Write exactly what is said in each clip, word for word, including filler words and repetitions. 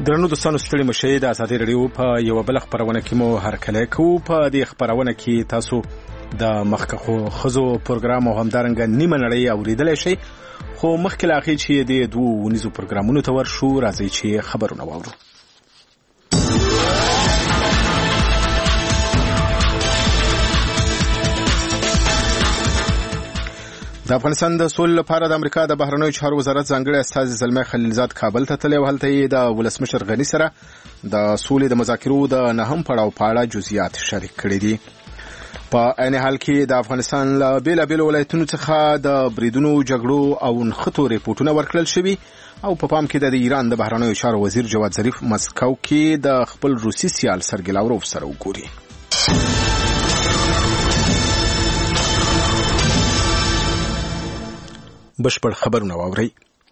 درنو دوستانو ستړي مشه د ازادي رادیو په یو بل خبرونه کې مو هرکله کو په دې خبرونه کې تاسو د مخکخو خزو پروګرام او همدارنګ نیمه نړۍ اوریدل شي خو مخکې لاخې چې د دوه ونیزو پروګرامونو ته ورشو راځي چې خبرونه واورو. د افغانستان د سولې لپاره د امریکا د بهرنیو چارو وزارت ځانګړی استازي زلمي خلیلزاد کابل ته تللی و. هلته یې د ولسمشر غني سره د سولې د مذاکرو د نهم پړاو په اړه جزئیات شریک کړي دي. په عین حال کې د افغانستان له بیلابیلو ولایتونو څخه د بریدونو جګړو او نښتو ریپورټونه ورکړل شوي او په پام کې د ایران د بهرنیو چارو وزیر جواد ظریف مسکو کې د خپل روسي سیال سرګی لاوروف سره وګوري. بشپړ خبرونه واوري.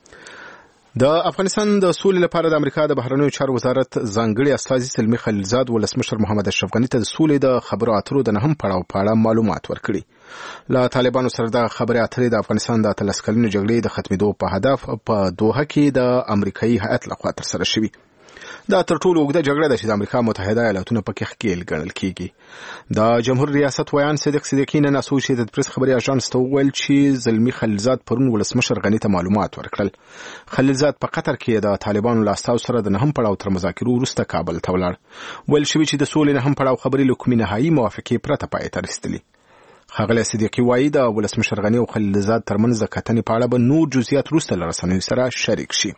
د افغانستان د سولې لپاره د امریکا د بهرنیو چارو وزارت ځانګړي استازي زلمي خلیلزاد ولسمشر محمد اشرف غني ته د سولې د خبرو اترو د نهم پړاو په اړه معلومات ورکړي. له طالبانو سره د خبرې اترې د افغانستان د اتلس کلنې جګړې د ختمېدو په هدف په دوحه کې د امریکایي هیئت لخوا ترسره شوي. دا تر ټولو اوږده جګړه ده چې د امریکا متحده ایالاتونو پکې ښکېل ګڼل کېږي. د جمهور ریاست ویان صدیق صدیقي نن اسوسییټډ پریس خبري اژانس ته وویل چې زلمي خلیلزاد پرون ولسمشر غني ته معلومات ورکړل. خلیلزاد په قطر کې د طالبانو له استازو سره د نهم پړاو تر مذاکرو وروسته کابل ته ولاړ. ویل شوي چې د سولې نهم پړاو خبرې له کومې نهایي موافقې پرته پای ته رسېدلې. ښاغلی صدیقي وایي د ولسمشر غني او خلیلزاد ترمنځ د کتنې په اړه به نور جزئیات وروسته له رسنیو سره شریک شي.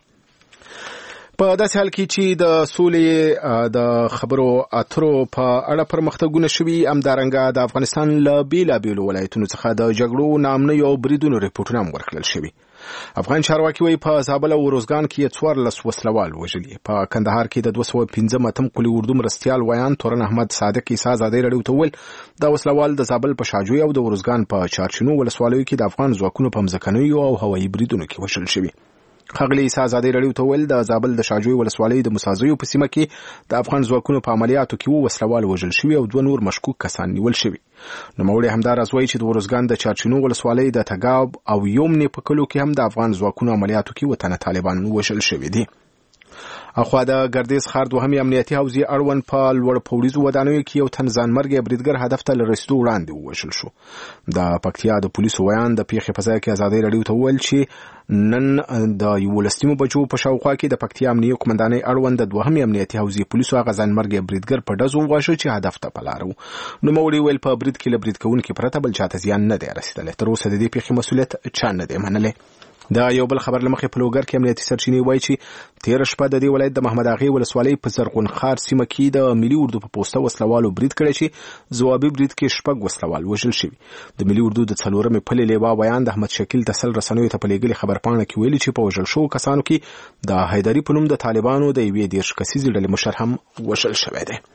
په داسې حال کې چې د سولې د خبرو اترو په اړه پرمختګونه شوي، همدارنګه د افغانستان له بیلابیلو ولایتونو څخه د جګړو ناامنیو او بریدونو ریپورټونه هم ورکړل شوي. افغان چارواکي وایي په زابل او روزګان کې څوارلس وسلوال وژلي. په کندهار کې د دوه سوه پنځم اتم قلي اردو مرستیال ویان تورن احمد صادق عیسی ازادي راډیو ته وویل دا وسلوال د زابل په شاجوی او د روزګان په چارچینو ولسوالیو کې د افغان ځواکونو په مځکنیو او هوایي بریدونو کې وژل شوي. ښاغلي عیسی ازادي راډیو ته وویل د زابل د شاجوی ولسوالۍ د مسازیو په سیمه کې د افغان ځواکونو په عملیاتو کې وو وسلوال وژل شوي او دوه نور مشکوک کسان نیول شوي. نوموړی همداراز وایي چې د ورزګان د چارچینو ولسوالۍ د تګاب او یومنې په کلو کې هم د افغان ځواکونو عملیاتو کې وطنه طالبان وژل شوي دي. اخوا د ګردیز ښار دوهمې امنیتي حوزې اړوند په لوړ پوړیزو ودانیو کې یو تن ځانمرګی بریدګر هدف ته له رسېدو وړاندې ووژل شو. د پکتیا د پولیسو ویان د پیښې په ځای کې ازادي راډیو ته وویل چې نن د یولسمو بجو په شاوخوا کې د پکتیا امنیه قومندانۍ اړوند د دوهمې امنیتي حوزې پولیسو هغه ځانمرګی بریدګر په ډزو وواژه چې هدف ته په لاره و. نوموړي ویل په برید کې له برید کوونکي پرته بل چاته زیان نه دی رسېدلی. تر اوسه د دې پیښې مسؤلیت چا نه دی منلی. د یو بل خبر لمخې په لوګر کې امنیتي سرچینې وایي چې تېره شپه د دې ولایت د محمد اغې ولسوالۍ په زرغون خار سیمه کې د ملي اردو په پوسته وسلوالو برید کړی چې ځوابي برید کې شپږ وسلوال وژل شوي. د ملي اردو د څلورمې پلې لیوا ویان د احمد شکیل د سل رسنیو ته په لېږلې خبرپاڼه کې ویلي چې په وژل شوو کسانو کې د حیدري په نوم د طالبانو د یوې دېرش کسیزې ډلې مشر هم وژل شوی دی.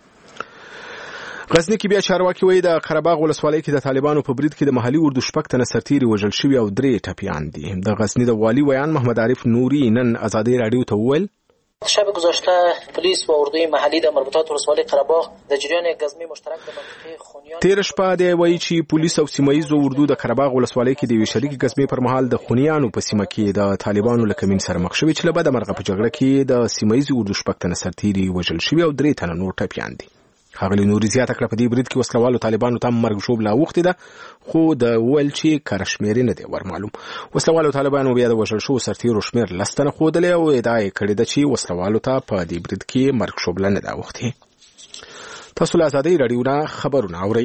غزنی کې بیا چارواکي وایي د قرهباغ ولسوالۍ کې د طالبانو په برید کې د محلي اردو شپږ تنه سرتیري وژل شوي او درې ټپیان دي. د غزنی د والي ویان محمد عارف نوري نن ازادي راډیو ته وویل شب گذشته پلیس و اردوی محلی در مربوطات ولسوالی قرهباغ در جریان گزمی مشترک در منطقه خونیان تیر شپه دی وایي چې پولیس او سیمایي اردو د قرهباغ ولسوالۍ کې د یوې شریکې گزمې پر مهال د خونیانو په سیمه کې د طالبانو له کمین سره مخ شوي چې له بده مرغه په جګړه کې د سیمایي اردو شپږ تنه سرتیري وژل شوي او درې تنه نور ټپیان دي. ښاغلي نوري زیاته کړه په دې برید کې وسلوالو طالبانو ته مرګ ژوبله اوښتې ده خو د ویل چې کره شمېرې نه دی ور معلوم. وسلوالو طالبانو بیا د وژل شوو سرتیرو شمېر لس تنه ښودلی او ادعا یې کړې ده چې وسلوالو ته په دې برید کې مرګ ژوبله نه ده اوښتې. تاسو له ازادۍ راډیو نه خبرونه اورئ.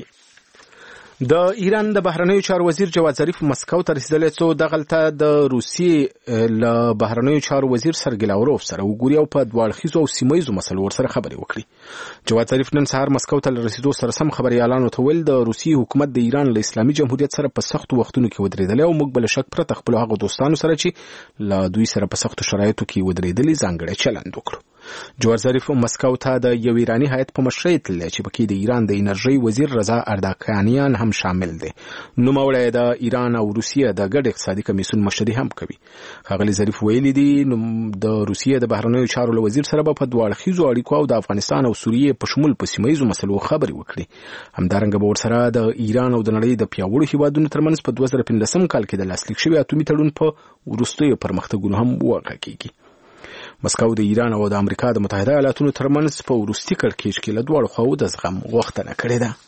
د ایران د بهرنیو چارو وزیر جواد ظریف مسکو ته رسیدلی څو دغلته د روسیې له بهرنیو چارو وزیر سرګی لاوروف سره وګوري او په دوه اړخیزو او سیمه ییزو مسلو ورسره خبرې وکړي. جواد ظریف نن سهار مسکو ته له رسیدو سره سم خبریالانو ته ویل د روسیې حکومت د ایران له اسلامي جمهوریت سره په سختو وختونو کې ودرېدلی او موږ بله شک پرته خپلو هغو دوستانو سره چې له دوی سره په سختو شرایطو کې ودرېدلي ځانګړی چلند وکړو. جواد ظریف مسکو ته د یو ایرانی هیئت په مشرۍ تللی چې پکې د ایران د انرژۍ وزیر رضا اردکانیان هم شامل دی. نوموړی د ایران او روسیې د ګډ اقتصادي کمیسیون مشري هم کوي. ښاغلي ظریف ویلي دي د روسیې د بهرنیو چارو له وزیر سره به په دوه اړخیزو اړیکو او د افغانستان او سوریې په شمول په سیمه ییزو مسلو خبرې وکړي. همدارنګه به ورسره د ایران او د نړۍ د پیاوړو هیوادونو ترمنځ په دوه زره پنځلسم کال کې د لاسلیک شوي اتومي تړون په وروستیو پرمختګونو هم وغږیږي. مسکو د ایران او د امریکا د متحده ایالاتونو ترمنځ په وروستي کړکېچ کې له دواړو خواو د زغم غوښتنه کړې ده.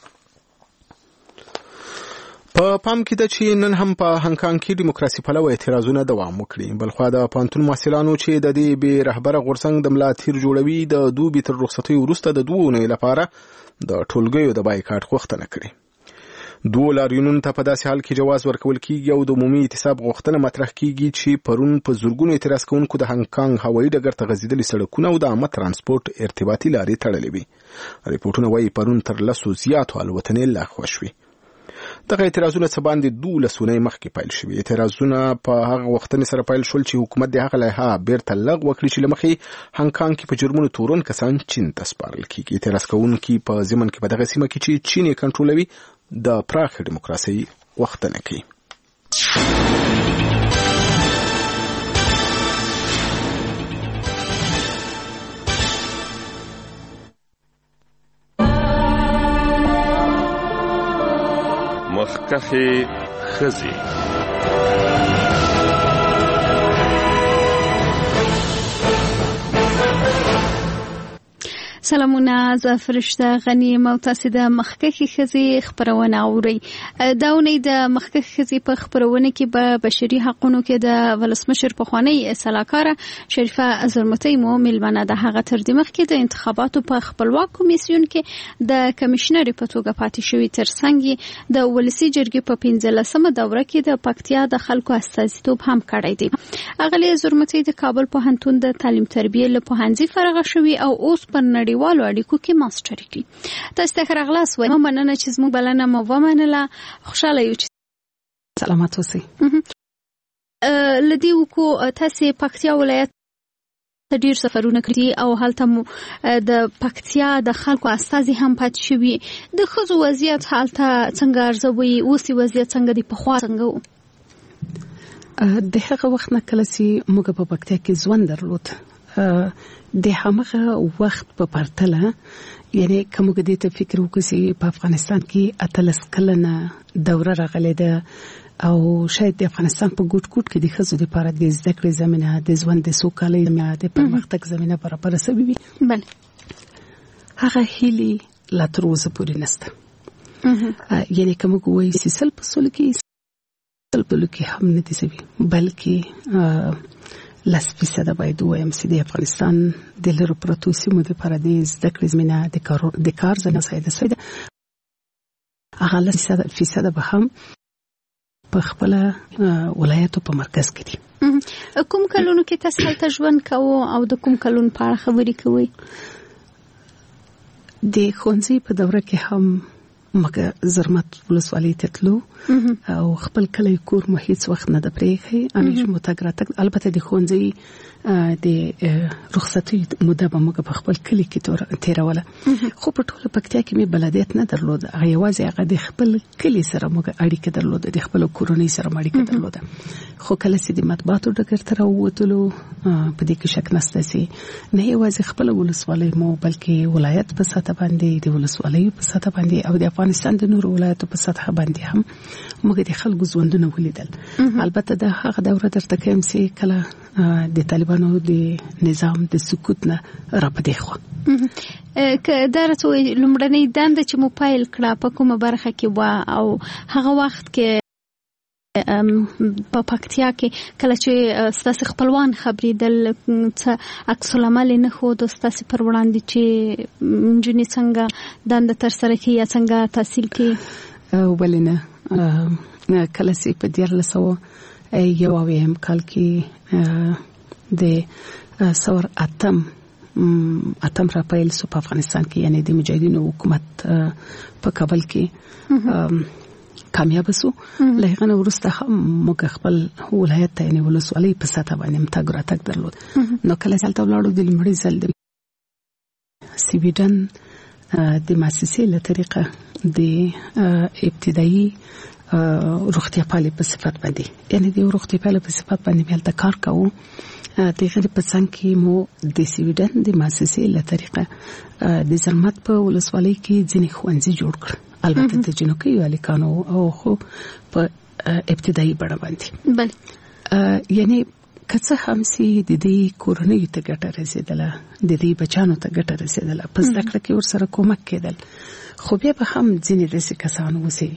په پام کې ده چې نن هم په هانګ کې دیموکراسي پلوه اعتراضونه دوام وکړي. بلخوا د پوهنتون محصلانو چې د دې بې رهبره غورځنګ د ملا تیر جوړوي د دوبي تر رخصتۍ وروسته د دوو اونیو لپاره د ټولګیو د بایکاټ غوښتنه کړې. دوو لاریونونو ته په داسې حال کې جواز ورکول کیږي او د عمومي اعتصاب غوښتنه مطرح کیږي چې پرون په زورګونو اعتراض کوونکو د هانګ کانګ هوایي ډګر ته غځېدلي سړکونه او د عامه ترانسپورت ارتباطي لارې تړلې وي. ریپورټونه وایي پرون تر لسو زیاتو الوتنې لغوه شوې. دغه اعتراضونه څه باندې دولس اونۍ مخکې پیل شوي. اعتراضونه په هغه وختونې سره پیل شول چې حکومت د هغه لایحه بیرته لغوه کړي چې له مخې هانګ کانګ کې په جرمونو تورن کسان چین ته سپارل کیږي. اعتراض کوونکي په ضمن کې په دغه سیمه کې چې چین یې کنټرولوي د پراخ دیموکراسي غوښتنه کوي. مخکخي خزي سلامونه، زه فرشته غنی او تاسو د مخکخي خزي خبرونه اورئ. دا ونې د مخکخي خزي په خبرونه کې به بشري حقوقو کې د ولسمشر پخوانی سلاکاره شریفه زرمتي مو ملمنه د هغه تر د مخ کې د انتخاباتو په خپلواک کمیسیون کې د کمشنر په توګه پاتې شوی تر څنګ د ولسی جرګې په پنځلسمه دوره کې د پکتیا د خلکو استازیتوب هم کړی دی. اغلی زرمتي د کابل پوهنتون د تعلیم تربیه له پوهنځي فارغ شوی او اوس په نړۍ والو اړیکو کې ماستر کوي. تاسو ته راغلاس وای مننه چې زموږ بلنه مو ومنله. خوشاله یو چې سلامات اوسئ. لدی وکړو تاسو پکتیا ولایت ډیر سفرونه کړی او هلته د پکتیا د خلکو استازي هم پات شوی. د خزو وضعیت حالت څنګه ارزوي؟ اوسې وضعیت څنګه دی؟ په خوا څنګه د هغه وخت نه کله چې موږ په پکتیا کې ژوند درلود د هغه وخت په پرتله، یعنی کومه دې ته فکر وکړي په افغانستان کې اتلس کلنه دوره راغلې ده او شاید د افغانستان په ګوټ ګوټ کې د خزو لپاره د زده کړې زمينه، د ژوند د سوکالۍ زمينه، د پرمختګ زمينه برابر شوي وي. بله هغه هیلي لا تر اوسه پورې نشته. یعنی کومه وایي چې سل په سل کې سل په لکه هم نه دي سوي، بلکې لس فیصد باید وایم چې د افغانستان د لرو پروتو سیمو د لپاره د زده کړې زمينه د کار د کار زمينه ساده سوي ده. هغه لس فیصد به هم په خپل ولایتو په مرکز کې دي. کوم کلونو کې تاسو هلته ژوند کوو او د کوم کلون په اړه خبرې کوئ؟ د ښوونځي په دوره کې هم مګه زرمت ولسوالۍ ته تلو او خپل کلی کور مو هیڅ وخت نه د پرېږي. همیشه متګراتک البته د ښوونځي د رخصتۍ موده به موږ په خپل کلی کې تیروله، خو په ټوله پکتیا کې مې بلدیت نه درلود. هغه یوازې هغه د خپل کلی سره موږ اړیکه درلوده، د خپل کورنۍ سره اړیکه درلوده. خو کله چې د مطبوعاتو ډګر ته راووتلو په دې کې شک نشته چې نه یوازې خپل ولسوالۍ مو بلکې ولایت په سطح باندې، د ولسوالۍ په سطح باندې او د افغانستان د نورو ولایتو په سطح باندې هم موږ د خلکو ژوندونه ولیدل. البته د هغه دوره درته کوم چې کله د طالبانو د نظام د سقوط نه راپدې خو که درته لومړنۍ دنده چې مو پیل کړه په کومه برخه کې و او هغه وخت کې په پکتیا کې کله چې ستاسو خپلوان خبرېدل څه عکس العمل نه خو د ستاسو پر وړاندې چې جنې څنګه دنده تر سره کوي یا څنګه تحصیل کوي؟ ولې نه، کله چې په دیارلس سوه یو اویایم کال کې د سور اتم اتم را پیل سو په افغانستان کې، یعنی د مجاهدینو حکومت په کابل کې کامیاب سو. لهغه نو ورسته موږ خپل ولایت ته یعنی ولسوالۍ په سطح باندې متګراتک درلود. نو کله چې تل ولاړو د لمړي ځل د سویډن د مؤسسې له طریقه د ابتدایي روغتیا پالي په صفت باندې، یعنی د روغتیا پالي په صفت باندې بل د کار کوو. د غیر په څنګ کې مو د سویډن د مؤسسې له طریقه د زلمت په ولسوالۍ کې ځینې ښوونځي جوړ کړ، البته د جنوکي الیکانو او خو په ابتدایي بڼه باندې. بله یعنی کڅه هم سي د دې کورنۍ ته ګټه رسیدله د دې بچانو ته ګټه رسیدله پس د کړه کې ورسره کومک کېدل خو بیا به هم ځینې داسې کسان وسی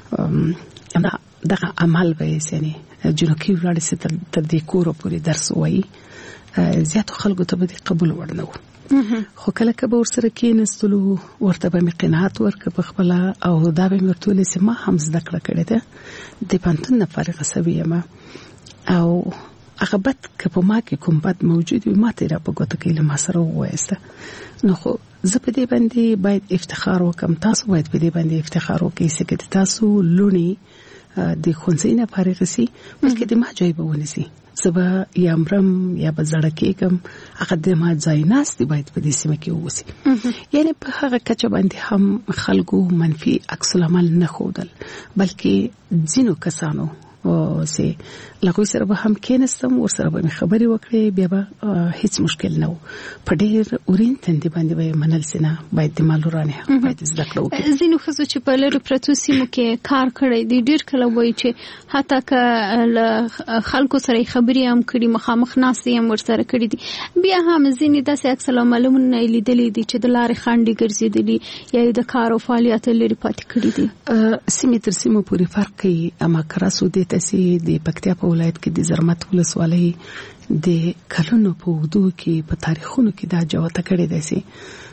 دغه عمل به یې سني جنوکي ولاړ سي تر دې کور پورې درس وایي زیاتو خلکو ته به قبول ورنو خو کله کله ورسره کېنستلو ورته به مې قناعت ورکړ په خپل او دا به مې ورته ویل چې ما هم زده کړه کړې ده د پانتون نه فارغه سوې یم او هغه بد که په ما کې کوم بد موجود وي ما ته را په ګوته کې له ما سره ووایسته نو خو زه په دې باندې باید افتخار وکم تاسو باید په دې باندې افتخار وکئ چې تاسو لونی د ښوونځي نه فارغ سي بلکې د ما ځای به ونیسي زبا یا امرم یا بزړه کېګم هغه د ما ځای ناست باید په دې سیمه کې ووسی یعنی په هغه کچه باندې هم خلکو منفي عکس العمل نه خودل بلکې ځینو کسانو او سي لکه سره به هم کېنستم ورسره به خبرې وکړې بیا به هیڅ مشکل نه و په ډېر اورین تندې باندې به منل سينه باید د مالورانه باید زده کړو ځینو خزو چې په لری پرتو سیمو کې کار کړی دی ډېر کله وایي چې حتی که خلکو سره خبرې هم کړي مخامخ ناسي هم ورسره کړي دي بیا هم ځینې داسې عکس العملونه لیدلې دي چې د لارې خاندي ګرځېدلي یا د کار او فعالیت لري پاتې کړي دي سیمه تر سیمه پورې فرق کوي اما کراسو دي تاسو د پکتیا په ولایت کې د زرمت ولسوالۍ د کلونو په وګړو کې په تاریخونو کې دا جوته کړې ده سي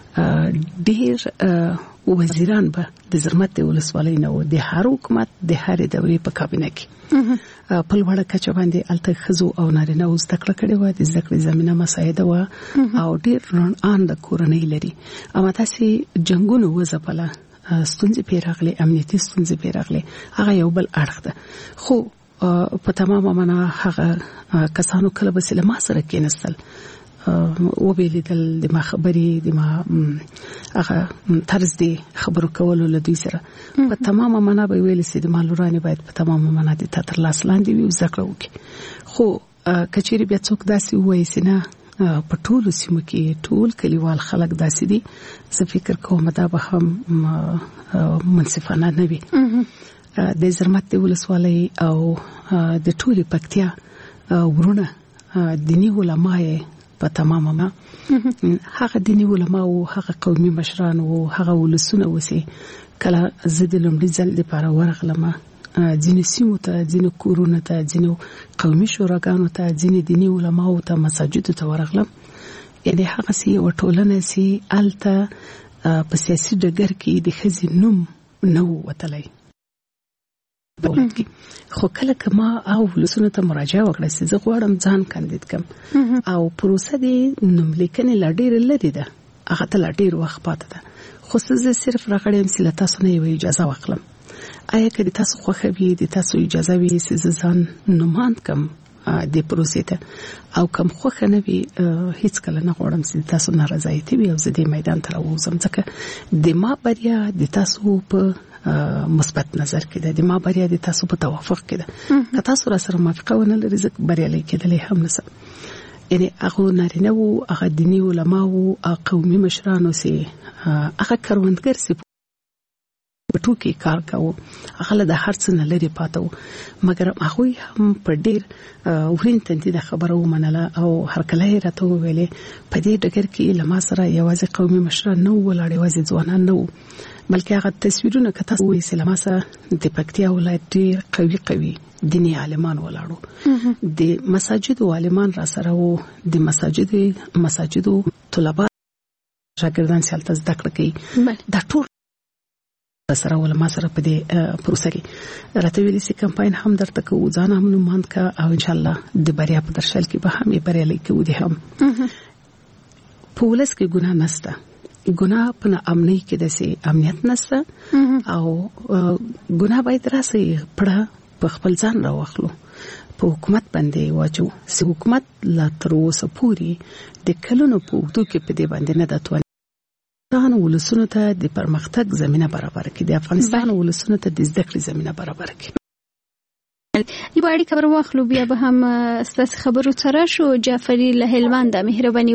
ډېر وزیران به د زرمت ولسوالۍ نه و د هر حکومت د هر دورې په کابینه کې په لوړه کچه باندې الته خزو او نارینه اوس تکړه کړي و د ذکر زمينه مساعده و او ډېر رون ان د کورنۍ لري اما تاسو جنگونو وځپله ستونزې پیراغلي امنیتي ستونزې پیراغلي هغه یو بل اړخ ده خو په تمامه معنا هغه کسانو کله به سلام سره کېنستل او به لیدل د ما خبرې د ما هغه طرز دی خبرو کولو له دوی سره په تمامه معنا به ویل سي د مالورانه باید په تمامه معنا د تر لاس لاندې وي ذکر وکړي خو کچېری بیا څوک داسي وایي سينه په ټول سیمو کې ټول کلیوال خلک داسي دي زه فکر کوم دا به هم منصفانه نه وي د زرمت ولسوالۍ او د ټولي پکتیا ورونه دینی علماء په تمامه ما هغه دینی علماء او هغه قومي مشران او هغه ولسونه وسی کله زد لومړي ځل لپاره ورغلمه ځینې سیمو ته ځینې کورونه ته ځینې قومي شوراګانو ته ځینې دینی علماء او ته مساجد ته ورغلم یعنی هغه سی وټولنه سي الته په سیاسي ډګر کې د خزینوم نو وتلای دولت کې خو کله کما او ولسونه ته مراجعه وکړه چې زه غواړم ځان کاندید کم او پروسه دې نوم لیکنې لډیر لري ده هغه ته لډیر وخت پاتې ده خو زه صرف راغړم چې له تاسو نه یو اجازه واخلم آیا که تاسو خوښه وي د تاسو اجازه وي چې ځان نومان کم د پروسې ته او کم خوښه نه وي هیڅ کله نه غواړم چې تاسو ناراضایتي وي او زه د میدان ته راوځم ځکه د ما بریا د تاسو په مثبت نظر کې ده د ما بریا د تاسو په توافق کې ده که تاسو را سره موافقه ونه لرئ زه بریالي کېدلی هم نشم یعنی هغه نارینه وو هغه دینی علما وو قومي مشرانو سي هغه کروندګر سي په ټوکی کار کاوه هغه له هر څه نه لري پاتو مګر هغه هم په ډیر ورین تندې د خبرو منله او هر کله راته ویلې په دې ډګر کې لمه سره یوازې قومي مشران نه ولاړ یوازې ځوانان نه بلکې هغه تصویرونه کته وې سلامه سره د پکتیا ولایت ډیر قوي قوي دینی عالمان ولاړو د مساجد عالمان را سره وو د مساجد مساجدو طلبه شاګردان سالته زده کړې دا ټول سره ول ما سره په دې پروسه کې راته ویلي سي کمپاین هم درته کوو ځان هم نوماند کا او ان شاء الله د بریا په درشل کې به هم یې بریالي کوو دي هم پولیس کې ګناه نشته ګناه په امنۍ کې د سي امنیت نشته او ګناه باید راسي پړه په خپل ځان راوخلو په حکومت باندې واچو سي حکومت لا تر اوسه پوری د کلونو په وختو کې په دې باندې نه داتو افغانستان ولسونو ته د پرمختګ زمينه برابر کړي د افغانستان ولسونو ته د زده کړې زمينه برابر کړي یو اړیکه خبر واخلو بیا به هم ستاسو خبرو سره شو جعفری له هلمند مهرباني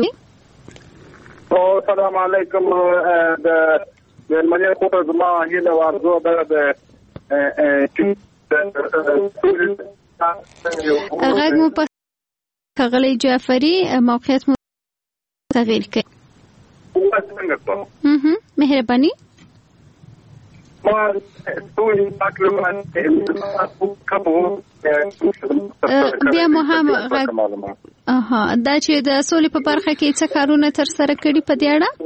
او السلام علیکم د هلمند کوټه زما هیله ورزو د غږ مو ښاغلی جعفري موقعیت مو تغییر کړي. څنګه کوم مهرباني ما ټول معلومات بیا مو هم اها دا چې د سولې په برخه کې څه کارونه تر سره کړي په دې اړه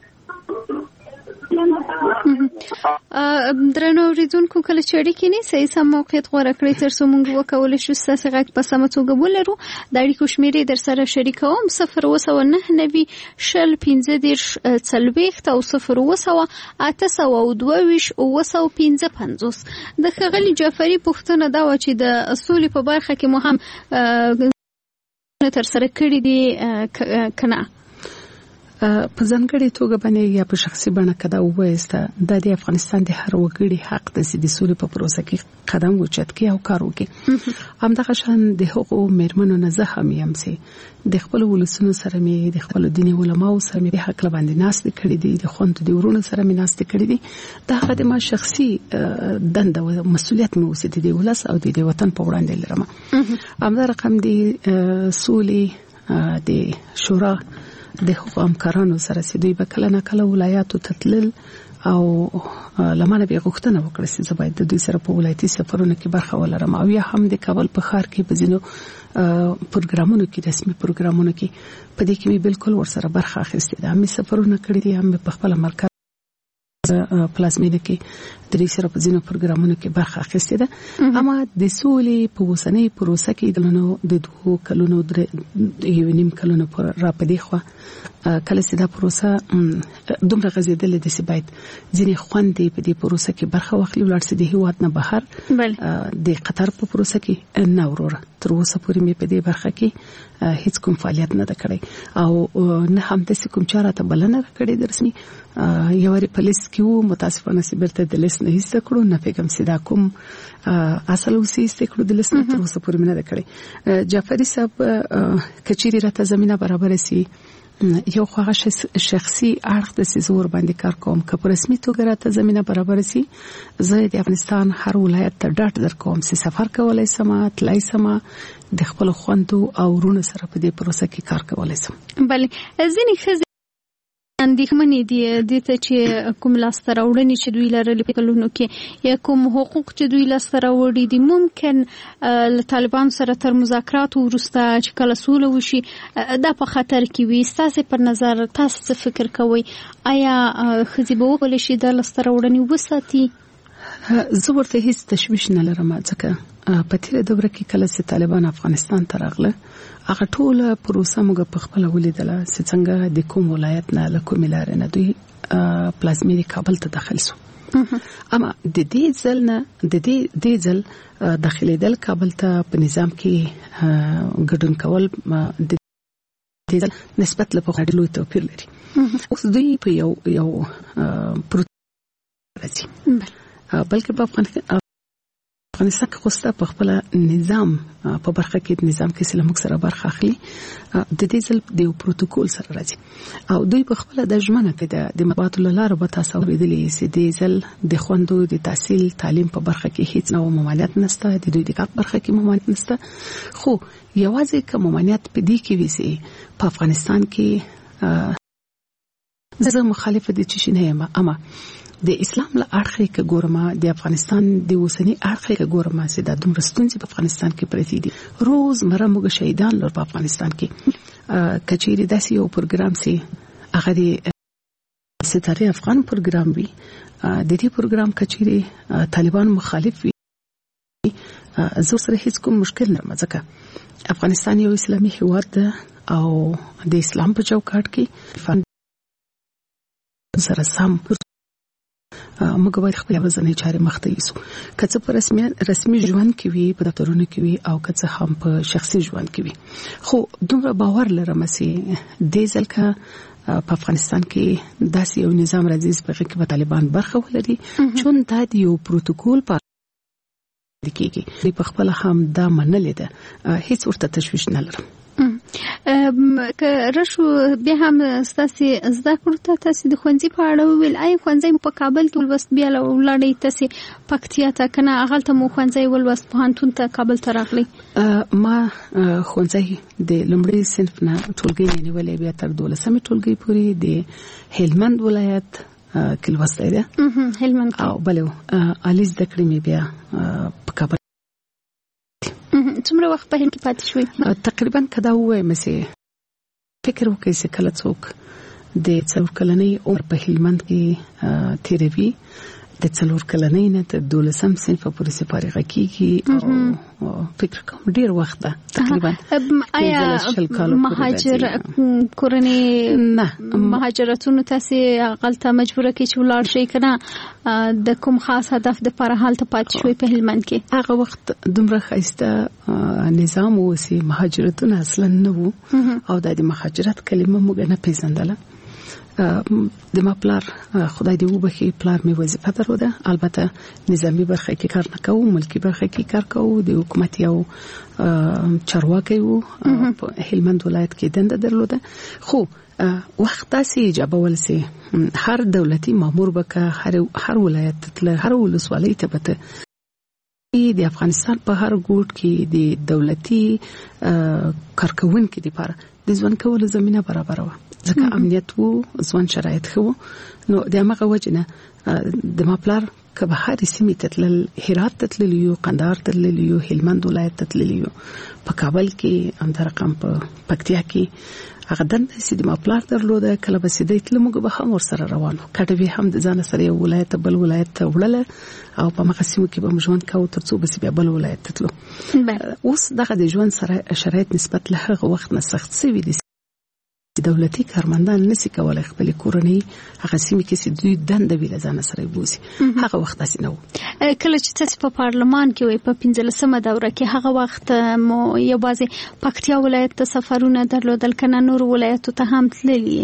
درنو اوریدونکو کله چې اړیکې نه صحیح سم موقعیت غوړه کړی تر څو موږ وکولای شو ستاسو غږ په سمه توګه ولرو. د اړیکو شمیرې در سره شریکوم صفر اووه سوه نهه نوي شل پنځه دېرش څلوېښت او صفر اووه سوه اته سوه دوه ویشت اووه سوه پنځه پنځوس. د ښاغلي جعفري پوښتنه دا وه چې د سولې په برخه کې مو هم تر سره کړي دي که نه؟ په ځانګړې توګه باندې یا په شخصي بڼه کدا وایسته د افغانستان د هر وګړي حق د سیدي سولې په پروسه کې قدم اوچت کړي او کار وکړي. همدغه شان د حقوقو مېرمنو نه زه هم یم چې د خپل ولسونو سره مې د خپل دیني علماو سره مې حق باندې ناست کړي دي، د خوند د ورونو سره مې ناست کړي دي. دا هغه د ما شخصي دنده او مسؤلیت مې وسیته دی ولس او د وطن په وړاندې لرم. همدا رقم دی سولې د شورا د حقوقو همکارانو سره چې دوی به کله نه کله ولایاتو ته تلل او لمانه به غوښتنه وکړي چې زه باید د دوی سره په ولایتي سفرونو کې برخه ولرم او یا هم د کابل په ښار کې په ځینو پروګرامونو کې رسمي پروګرامونو کې په دې کې مې بالکل ورسره برخه اخیستې ده. هم سفرونه کړي دي، هم په خپل مرکز پلازمینه کې د دې سره په ځینو پروګرامونو کې برخه اخیستې ده. اما د سولې په اوسنۍ پروسه کې د نو د دوه کلونو د یو نیم کلونو پر را پدې خو کله چې دا پروسه دومره غزیدلې ده چې باید ځینې خوندې په دې پروسه کې برخه واخلي ولر چې د هیواد نه بهر د قطر په پروسه کې نه وروره تر اوسه پورې مې په دې برخه کې هیڅ کوم فعالیت نه کړی او نه هم د کوم چارته بلنه کړې درسمي یو ری پولیس کې وو. متاسفانه چې برته د لیست نه هیڅ کړو نه پیغام سیدا کوم اصل وسی استکړو د لیست نه تر اوسه پورې نه کړی. جعفري صاحب کچيري راته زمينه برابر سي یو خواغه شخصي اړخ د سيزور باندې کار کوم که په رسمي توګه راته زمينه برابر سي زه د افغانستان هر ولایت ته ډاټ در کوم چې سفر کولای سم تلای سم د خپل خوندو او ورونو سره په دې پروسه کې کار کولای سم. بله ځینې خزي اندېښمنې دي د ته چې کوم لاسته راوړنې چې دوی لرلې په کلونو کې یا کوم حقوق چې دوی لاسته راوړي دي ممکن له طالبان سره تر مذاکراتو وروسته چې کله سوله وشي دا په خطر کې وي. ستاسو پر نظر تاسو څه فکر کوئ؟ آیا خزي به وکولای شي دا لاسته راوړنې وساتي؟ زه ورته هیڅ تشویش نه لرم ځکه په تیره دوره کې کله چې طالبان افغانستان ته راغله هغه ټول پروسه موږ په خپل ولیدله چې څنګه د کوم ولایت نه له کوم لارې نه دوی پلازمینی کابل ته داخل شو. اما د دې ځل نه د دې د ځل داخليدل کابل ته په نظام کې ګډون کول د دې ځل نسبت له په لوی توپیر لري. اوس دوی په یو یو راځي بلکې په افغانستان افغانستان کې خوسته په خپل نظام په برخه کې نظام کې سلام سره برخه اخلي د دې ځل د پروتوکول سره راځي او دوی په خپل د ژمنه کې د مطبوعات لاره به تاسو ورېدلې چې د ځل د خوندو د تحصیل تعلیم په برخه کې هیڅ نو ممانعت نشته، د دوی د کار برخه کې ممانعت نشته. خو یوازې کوم ممانعت په دې کې وي چې په افغانستان کې زه مخالف دي چې نه یم. اما د اسلام له اړخه کې ګورما د افغانستان د اوسنی اړخه کې ګورما چې د دومره ستونزې په افغانستان کې پرې دي. روز مره موږ شهیدان لور په افغانستان کې کچېری داسې یو پروګرام سي هغه د ستاره افغان پروګرام وي د دې پروګرام کچېری طالبان مخالف وي زه سره هیڅ کوم مشکل نه مځکه افغانستان یو اسلامي هیواد ده او د اسلام په چوکاټ کې سره سم موږ باید خپل وزنې چارې مخته یوسو کڅ په رسمي رسمي ژوند کې وي په دفترونو کې وي او کڅ هم په شخصي ژوند کې وي. خو دومره باور لرم چې د ځلکه په افغانستان کې داسې یو نظام راځي چې په کې طالبان برخه ولري چون دا یو پروتوکول په دکېږي په خپل هم دا منلې ده هیڅ ورته تشویش نه لرم. که رشو بیا هم ستاسو زده کړو ته تاسو د ښوونځي په اړه ویل آی ښوونځي په کابل کې ولوست بیا ولړې تاسو پکتیا ته کنه اغلته مو ښوونځي ولوست پوهنتون ته کابل ته راغلی؟ ما ښوونځي د لومړي صنف نه ټولګي نیولې بیا تر دولسمې ټولګي پورې د هلمند ولایت کې لوستې ده هلمند او بلو الیز د کړې مې بیا په کابل څومره وخت په هند کې پاتې شوي؟ تقریبا کدا وې مې فکر وکړ چې کله څوک د څلور کلنۍ عمر په هلمند کې تیروي د څلور کلنۍ نه تر دولسم صنف پورې سپارغه کیږي او فکر کوم ډیر وخت ده تقریبا. آیا مهاجر کورنۍ نه مهاجرتونو تاسو غلطه مجبوره کې چې ولاړ شي کنه د کوم خاص هدف د پر حال ته پات شوي په هلمند کې؟ هغه وخت دومره خاصه نظام و چې مهاجرتونه اصلا نه وو او د مهاجرت کلمه موږ نه پیژندله. د ما پلار خدای دې وبخي پلار می وظیفه درلوده، البته نظامی برخه کې کار نه کوو، ملکی برخه کې کار کوو، د حکومت یو چارواکي وو په هلمند ولایت کې دنده درلوده. خو وخت تاسو اجازه ولسي هر دولتي مامور بکه هر هر ولایت تل هر ولسوالۍ ته بته د افغانستان په هر ګوټ کې د دولتي کارکونکو لپاره د ځوان کولو زمينه برابر و، ځکه امنیت وو، ځوان شرایط خو نو د هغه وجنه د مپلار کبه هر سیمه تتل هرات تتل یو قندهار تتل یو هلمند ولایت تتل یو په کابل کې اندر رقم په پکتیا کې هغه دنده چې د مپلار درلوده کله به سیده تل موږ به هم ور سره روانو کډوي هم د ځان سره یو ولایت بل ولایت ته وړل او په مقسمو کې به مجون کاو ترڅو به بیا بل ولایت تتلو. اوس دغه د ژوند سره شرایط نسبت له هغه وخت نه سخت سوي دي. دولتي کارمندان نسی کولای خپل کورنۍ هغه سیمه کې چې دوی دنده ویل ځان سره بوزي هغه وخت داسې نه و. کله چې تاسو په پارلمان کې وي په پنځلسمه دوره کې هغه وخت مو یو بازي پکتیا ولایت ته سفرونه درلودل کنه نور ولایتو ته هم تللی؟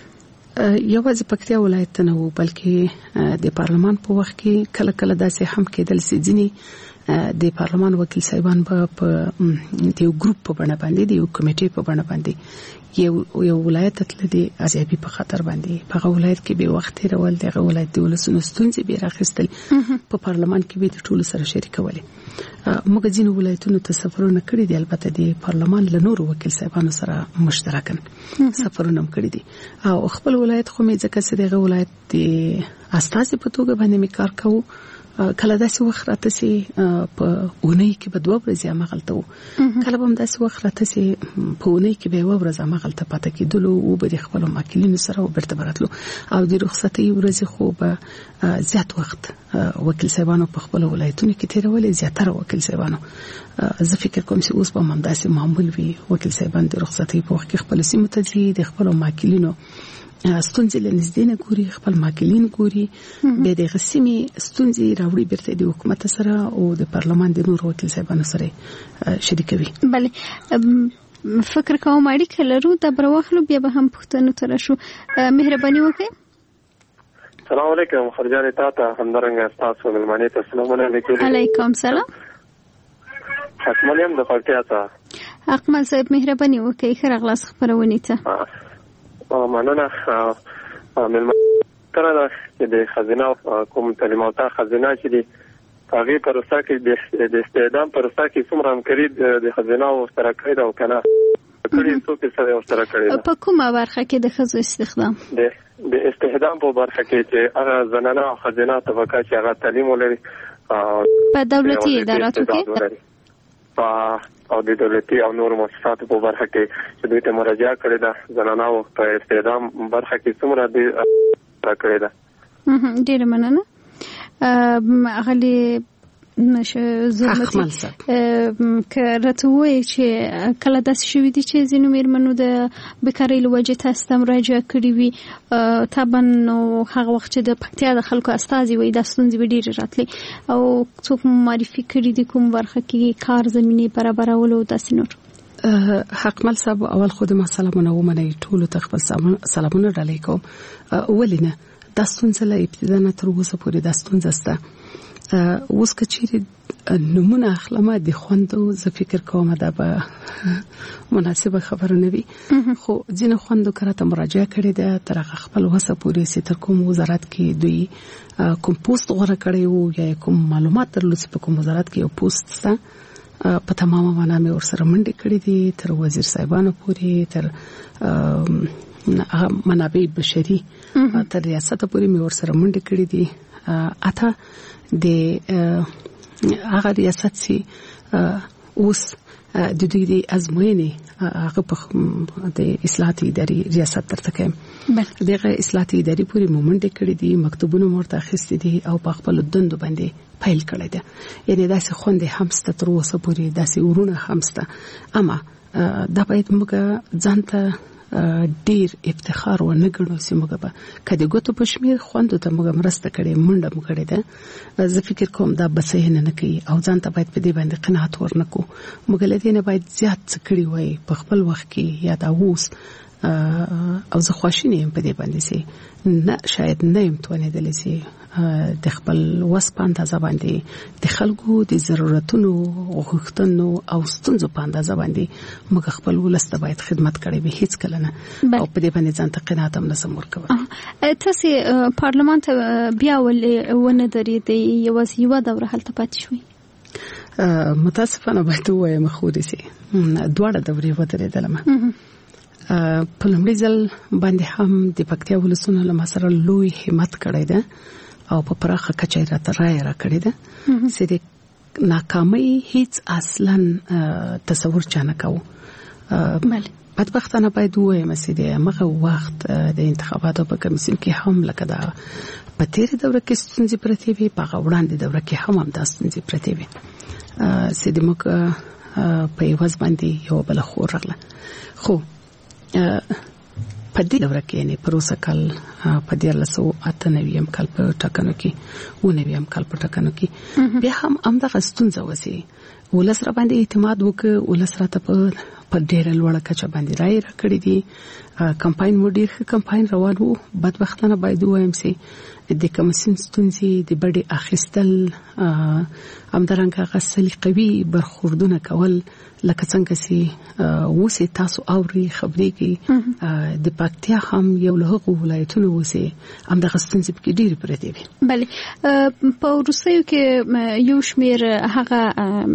یوازې پکتیا ولایت نه و بلکې د پارلمان په وخت کې کله کله داسې هم کېدل چې ځینی د پارلمان وکیل صاحبان په یو ګروپ په بڼه باندې د یو کمیټې په بڼه باندې یو یو ولایت تل دي ازابي په خطر باندې په ولایت کې به وخت رول دغه ولایت د ولسونو ستونزې به راخستل په پارلمان کې به د ټولو سره شریکولې. موږ ځینې ولایتونو ته سفرونه کړی دي، البته د پارلمان له نور وکیل صاحبانو سره مشترکاً سفرونه کړی دي او خپل ولایت خو مې ځکه چې دغه ولایت د استازي په توګه باندې مې کار کوو. کله داسې وخت راته سي په اونۍ کې به دوه ورځې مغلطه وو، کله هم داسې وخت راته سي په اونۍ کې به یو ورځ مغلطه پاتې کېدلو او به خپل ماکلینو سره وبرته براتلو او د رخصتي ورځې خو به زیات وخت وکیل صاحبانو په خپل ولایتونو کې تیرولې. زیاتره وکیل صاحبانو زه فکر کوم چې اوس به هم داسې معمول وي، وکیل صاحبان د رخصتي په وخت کې خپل سیمه ته ځي، د خپل ماکلینو ستونزې لنځدې نه ګوري، خپل ماکلین ګوري، به د غسیمي ستونزې راوړي بیرته د حکومت سره او د پارلمان د نور وکیل صاحبانو سره شریکوي. بله فکر کوم اړیکه لرو د بروخلو بیا به هم پښتنو تر شو. مهرباني وکړئ. السلام علیکم خرجان تاته همدارنګه تاسو ملمنې ته سلامونه لیکل. علیکم سلام. حکملیم د پکتیا ته اقمل صاحب مهرباني وکړئ خیر اغلاس خبرونه ته. مننه. ملمنه کړه چې د خزینه کوم تعلیمات خزینه چې دی هغه پروسه کې د استعدام پروسه کې څومره همکاري د خزینه او سره کړی دا کنه کړي څو کې سره سره کړی په کومه برخه کې د خزو استخدام د د استخدام په برخه کې چې هغه زنانه او خزینه طبقه چې هغه تعلیم ولري په دولتي اداراتو کې او د دولتي او نور مؤسساتو په برخه کې چې دوی ته مراجعه کړې ده زنانه او په استخدام برخه کې څومره دي راکړې ده. ډیره مننه. غلي نشه زمتي که راتوي چې کله داسې شوې دي چې زینو میرمنو د بیکاری لوجه تاسو مراجعه کړې وي طبعا نو هغه وخت چې د پکتیا د خلکو استازي وي د ستونزې به ډېر راتلي او څوک معرفي کړی دي کوم برخه کې کار زمينه برابرولو داسې نور. حقمل صاحب اول خود ما سلامونه ومني ټول ته خپل سلامونه ډالې کوم. ولینه د ستونزې له ابتدا نه تر اوسه پورې د ستونزې سره اوس کچېری نمونه اخلمه د خوندو زه فکر کوم دا به مناسبه خبره نه وي خو ځینې خوندو کراته مراجعه کړې ده تر خپل وسه پورې سي تر کوم وزارت کې دوی کوم پوسټ غوړه کړی وو یا کوم معلومات درلود په کوم وزارت کې یو پوسټ ستا په تمامه معنا مې ورسره منډې کړې دي تر وزیر صاحبانو پورې تر منابع بشري تر ریاست پورې مې ورسره منډې کړې دي اته د هغه ریاست سي اوس د دوی د ازموینې هغه په د اصلاحاتي ادارې ریاست ترته کوي دغه اصلاحاتي ادارې پوری مومنټ کړی دي مکتوبونه مرته اخیستي دي او په خپل دندو باندې فایل کړی دی یعنی داسې خوندې همسته تر اوسه پوری داسې ورونه همسته اما دا باید موږ ځانته ډیر افتخار و نه ګڼو چې موږ به کدی ګوتو په شمیر خوندو ته موږ مرسته کړې منډه مو کړې ده زه فکر کوم دا بسې نه نه کوي او ځان ته باید په دې باندې قناعت ورنکو موږ لدی نه باید زیات څه کړی وای په خپل وخت کې یا دا اوس او زه خوشاله یم په دې باندې سي نه شاید نه يم توانېدلی سي د خپل وسپان اندازه باندې د خلکو د ضرورتونو غوښتنو او ستونزو په اندازه باندې موږ خپل ولست باید خدمت کړی به هیڅ کله نه او په دې باندې ځان ته قناعت هم نسم ورکوي تاسو پارلمان ته بیا ولې ونه درېدې یوازې یو دوره هلته پاتې شوې متاسفانه باید وایم خو دې سي دواړه دورې ودرېدلم په لومړي ځل باندې هم د پکتیا ولسونو له مسره لوی همت کړی ده او په پراخه کچه راته رای را کړی ده چې د ناکامۍ هیڅ اصلا تصور چانه کوو بله بدبختانه باید وایم چې د هغه وخت د انتخاباتو په کمیسیون کې هم لکه دا په تیر دوره کې ستونزې پرتې وي په وړاندې دوره کې هم هم دا ستونزې پرتې وي چې د موږ په یوز باندې یو بل خور راغله خو په دې دوره کې نه پروسه کال په دې لاسو اته نویم کال په ټاکنو کې و نویم کال په ټاکنو کې بیا هم امدا غستونځه وسی ولس را باندې اعتماد وک ولس را ته په ډېر لوړه کچه باندې راي را کړی دي کمپاین مو ډېر کمپاین روان وو بدبختانه باید وایم سي د کمیسیون ستونزې د بډې اخیستل امدارنګه غسل قوي برخوردونه کول لکه څنګه سي وسی تاسو اوري خبرې کې د پکتیا هم یو له هغو ولایتونو وسی امدغه ستونزې کې ډېر پرې دي بله په روسیو کې یو شمیر هغه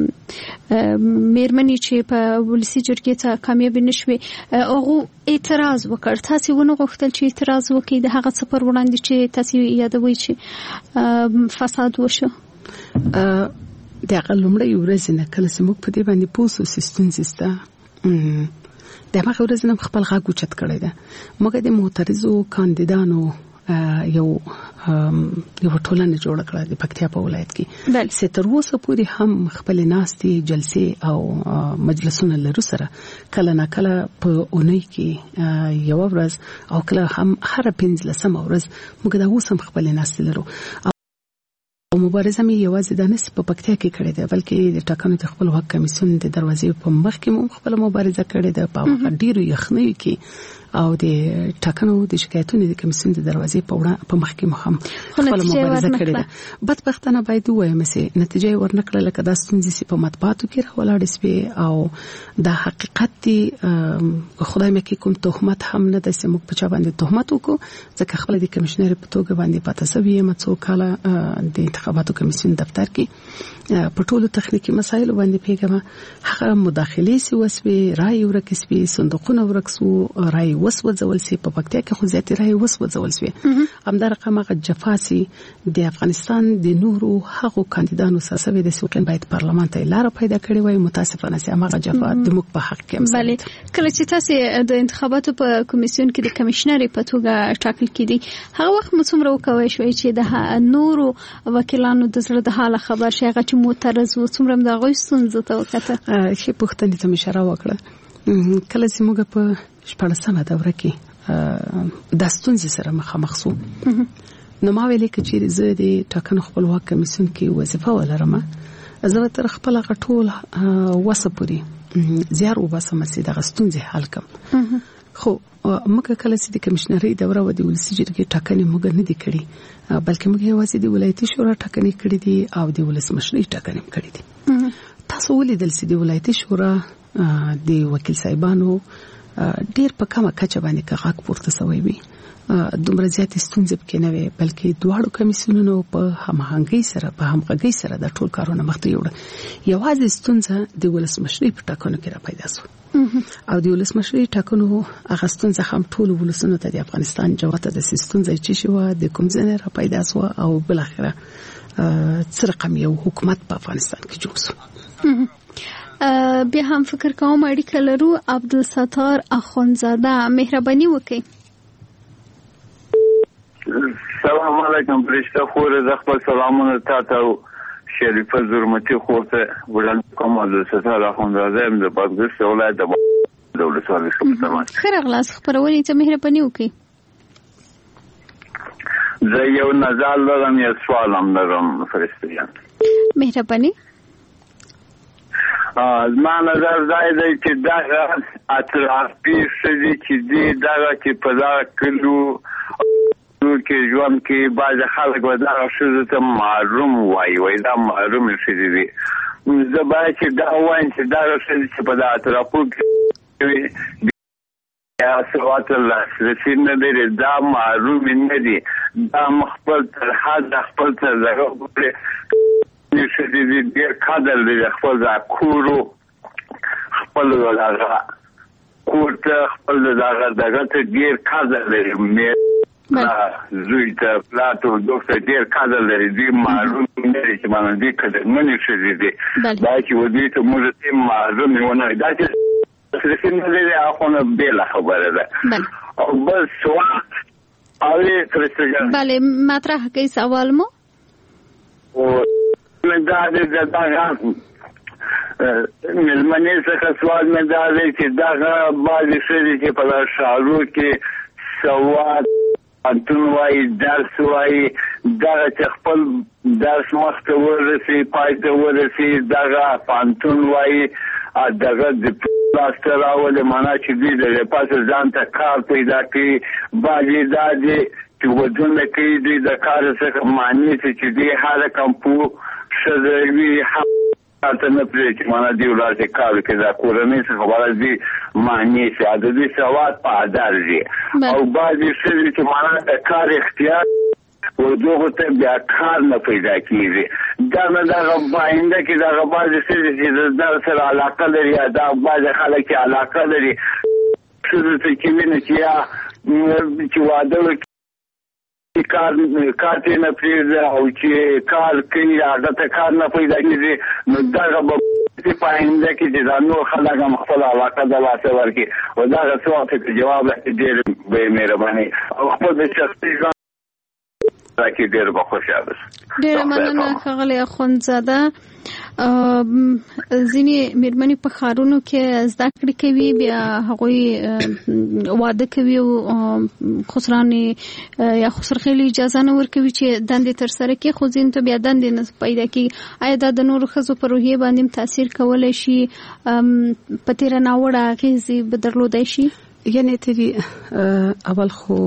میرمنې چې په ولسی جرګې ته کامیاب نشوي هغه اعتراض وکړ تاسو ونه غوښتل چې اعتراض وکړي د هغه څپر وړاندې چې تاسو یادوي چې فساد وشو د اقلمړی ورځ نه کله چې موږ په دې باندې پوسو سیستم سیستا د هغه ورځ نه خپل غاګو چت کړی ده موږ د معترضو کاندیدانو یو یو ټولنه جوړ کړه د پکتیا په ولایت کې چې تر اوسه پورې هم خپل ناستي جلسې او مجلسونه لرو سره کله نه کله په اونۍ کې یو ورځ او کله هم هر پنځلسمه ورځ موږ د اوسم خپل ناستي لرو او مبارزه مې یوازې د نس په پکتیا کې کړې ده بلکې د ټاکنو د خپل حق کمیسیون د دروازې په مخ کې مو خپل مبارزه کړې ده په ډیرو یخنۍ کې او د ټاکنو د شکایتونو د کمیسیون د دروازې په مخ کې مهم خپل مبارزه کړې ده بدبختانه باید وایم چې نتیجه ورنکړه لکه د ستونزې په مطبوعاتو کې راولاړ سپي او د حقیقت دی خدای مې کې کوم تهمت هم نه د سمو په چا باندې تهمت وکړو ځکه خپل د کمشنر په توګه باندې پاتې سوي مڅو کاله د انتخاباتو کمیسیون دفتر کې په ټولو تخنیکی مسایل باندې پیګه هغه مداخلې سی وسوي رای ورکسبي صندوقونه ورکسو رای وسوځول سي په پکتیا کې خو زیاتې رای وسوځول سي همدا رقم هغه جفاسي د افغانستان د نورو هغو کاندیدانو سره د سوقین باید پارلمان ته لار پیدا کړي وای متاسفانه سي هغه جفا د موږ په حق کې بله کله چې تاسو د انتخاباتو په کمیسیون کې د کمشنر په توګه ټاکل کړي هغه وخت مو څومره وکوي شوي چې د نورو وکیلانو د زړه د حال خبر شي هغه چې معترض و څومره د غوښ ستونزې ته وکړه چې پښتنې ته اشاره وکړه کله چې موږ په شپږمه دوره کې د ستونزې سره مخامخ شو نو ما ویل چې زه د ټاکنو خپلواک کمیسیون کې وظیفه ولرم زه تر خپل غټول وسپوري زیار وباسم چې د ستونزې حل کوم خو موږ کله چې د کمشنري دوره و د ولسي جرګې ټاکنې موږ نه دي کړې بلکې موږ یوازې د ولایتي شورا ټاکنې کړې دي او د ولسمشرۍ ټاکنې کړې دي. تاسو ولیدل چې د ولایتي شورا د وکیل صاحبانو ډېر په کومه کچه باندې کاغذ پورته شوی وي دومره زیاتې ستونزې پکې نه وي بلکې دواړو کمیسیونونو په هماهنګۍ سره په همغږۍ سره د ټول کارونه مخته یوړه. یوازې ستونزه د ولسمشرۍ په ټاکنو کې را پیدا شو او د ولسمشرۍ ټاکنو هغه ستونزه هم ټول ولسونو ته د افغانستان جوړه د ستونزې چې شو د کوم ځای را پیدا شو او بل اخره څه رقم یو حکومت په افغانستان کې جوړ شو. بیا هم فکر کوم اړیکه لرو. عبدالستار اخونزاده مهرباني وکړئ. سلام علیکم فرشته خور د خپل سلامونه تاسو شریفه زرمتی خورته ولن کوم د ستاره اخونزاده د بادغیس ولایت د دولت سره شپږم خیر غلاس خبرونه ته مهرباني وکړئ. زه یو نظر لرم یا سوال هم لرم فرشته مهرباني. زما نظر دای دی چې دغه اطرافي شدي چې دی دغه چې په دغه کلو کې ژوند کې بعض خلک و دغه شوزه ته محروم وایي وایي دا محروم شدي دي. زه باید چې دا وایم چې دغه شدي چې په دغه اطرافو کې یا سوات لاسرسی نه لري دا محروم نه دي دا خپل تر حد خپل تر دغه پورې شدي دي ډېر قدر لري خپل دا کورو خپل دغه کور ته خپل دغه دغه ته ډېر قدر لري زوی ته پلاتو دوسته ډېر قدر لري دي معلوم نه دي چې باندې دې قدر منې شدي دي دا چې ودې ته موږ ته معلوم نه ونه دا چې څه نه لري اخونه بل خبره ده او بس سوال اوی ترڅګه bale مطرح کوي سوال مو او من دا دې دا ملمنې څخه سوال مې دا دی چې دا بعضې ښځې چې په شعرو کې سواد پانتون وایي درس وایي دغه چې خپل درس مخته ورسي پای ته ورسي دغه پانتون وایي دغه د پلاسته راولي معنا چې دوی د پاسه ځان ته کار پیدا کوي بعضې دا دي چې ودونه کوي دوی د کار څخه معنی چې دوی هر کمپو ښځه وي تاسو نه پرې چې معنا دی ولاسه کار کې دا کورنۍ څخه خبره دي معنی چې د دې سواد په اډر دي او بعضې ښځې چې معنا د کار اختیار او دغه ته بیا کار نه پیدا کیږي دا نه دغه باینده کې دغه بعضې ښځې چې د سره علاقه لري دا بعضې خلک چې علاقه لري ښځو ته چې ویني چې یا چې واده وکړي کار کار ته نه پریږدي او چې کار کوي هغه ته کار نه پیدا کېږي نو دغه به پاینده کې چې دا نور خلک هم خپل علاقه د لاسه ورکړي او دغه څه وخت کې جواب ډېر به مهرباني او خپل د شخصي ژوند کې ډېر به خوشحاله شي. ډېره مننه ښاغلی اخندزاده. ځینې مېرمنې په ښارونو کې زده کړې کوي بیا هغوی واده کوي او خسرانې یا خسرخېلې اجازه نه ورکوي چې دندې ترسره کړي خو ځینو ته بیا دندې نه پیدا کېږي. آیا دا د نورو ښځو په روحیې باندې هم تاثیر کولی شي په تېره ناوړه اغېزې به درلودی شي؟ یعنې تېرې اول خو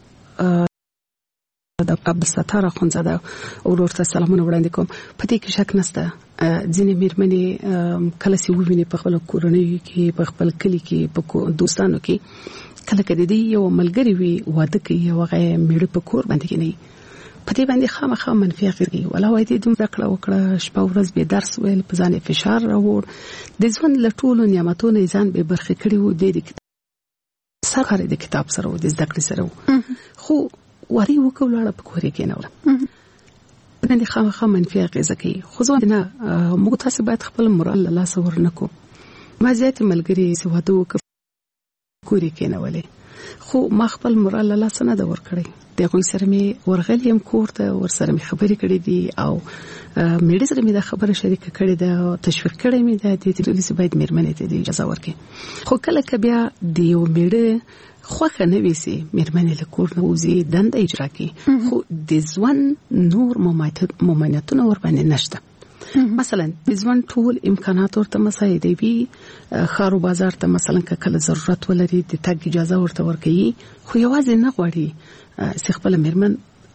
د عبدالستار اخندزاده ورور ته سلامونه وړاندې کوم. په دې کې شک نشته ځینې مېرمنې کله چې وویني په خپل کورنۍ کې په خپل کلی کې په دوستانو کې کله کله دې یو ملګری وي واده کوي او هغه میړه په کور باندې کې نه په دې باندې خامخا منفي اغېزې ولا وای دې دومره کړه وکړه شپه ورځ به درس ویل په ځان فشار راوړ د ژوند له ټولو نعمتونو ځان به برخه کړی و د سره د کتاب سره و د زده کړې سره خو وری وکولاړه په کورې کې نه ولا باندې خامخا منفي اغېزه کوي. خو ځو نه موږ تاسو باید خپل مورال الله سور نکو ما زیات ملګری سوادو کورې کې نه ولې خو ما خپل مورال الله سره د ور کړی دغه سره می ورغلیم کوړه ور سره می خبرې کړې دي او مېړه سره می دا خبره شریک کړې ده تشویق کړې می ده د دې باید مېرمنې ته اجازه ورکړي. خو کله کبه دی یو مېړه خوخه نه ویسي مېرمنې له کور نه وځي دنده اجرا کوي خو د ځوان نور ممانعتونه ور باندې نشته مثلا د ځوان ټول امکانات ورته مساعده وي خارو بازار ته مثلا کله ضرورت ولري د تګ اجازه ورته ورکړي خو یوازې نه غواړي چې خپل میرمن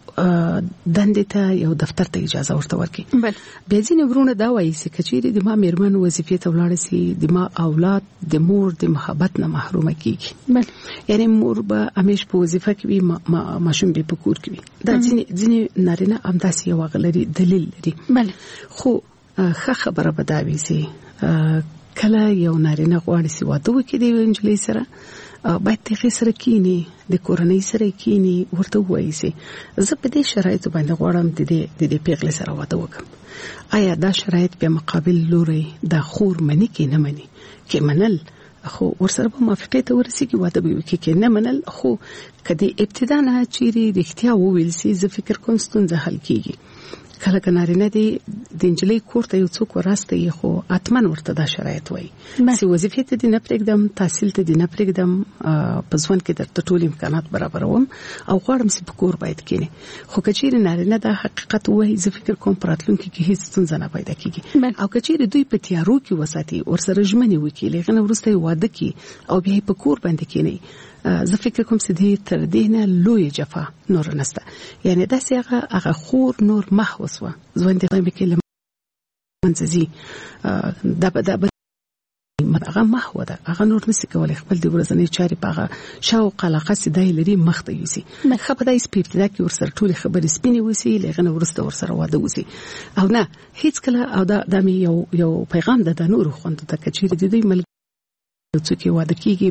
دندې ته یو دفتر ته اجازه ورته ورکړي. بل بیا ځینې ورونه دا وایي چې کچېرې د ما میرمن وظیفې ته ولاړ سي د ما اولاد د مور د محبت نه محرومه کیږي. بل یعنی مور به همیش په وظیفه کې وي ما ماشوم به په کور کې وي. دا ځینې ځینې نارینه همداسې یو غلري دلیل لري. بل خو ښه خبره به دا وي چې کله یو نارینه غواړي چې واده وکړي د نجلۍ سره باید تغیر سره کینی د کورنۍ سره کینی ورته وایي چې زه په دې شرایطو باندې غواړم د دې د دې پیغلې سره واده وکړم. آیا دا شرایط په مقابل لوري د خور منی کې نه مني کې منل خو ورسره په موافقه ته ورسیږي واده به وکړي کې نه منل خو کدی ابتدا نه چیرې رښتیا وویل سي زه فکر کوم ستونزه حل کیږي. کله کنارینه دی د انجلۍ کور ته یو څوک وراسته خو اتمن ورته دا شرایط وایي چې وظیفې ته دې نه پرېږدم تحصیل ته دې نه پرېږدم په ژوند کې درته ټول امکانات برابروم او غواړم چې په کور باید کینې. خو کچېرې نارینه دا حقیقت وایي زه فکر کوم په راتلونکي کې هیڅ ستونزه نه پیدا کیږي او کچېرې دوی په تیارو کې وساتي ورسره ژمنې وکړي لغنه وروسته واده کړي او بیا په کور باندې کینې زه فکر کوم چې دې تر دې نه لوی جفا نور نسته. یعنی دا څنګه هغه خور نور محوس و ځوان دې مې کې لمنځي دا به دا به هغه محو ده هغه نور نسی کولای خپل د ورځنۍ چارې په هغه شوق علاقه سیدای لري مخته یوسي خو په دای سپیپټ کې ورسره ټول خبرې سپینې وسی لغنه ورسته ورسره واده وسی او نه هیڅ کله او دا د یو یو پیغام ده د نور خوند ته کچې د دې ملک څوک واده کیږي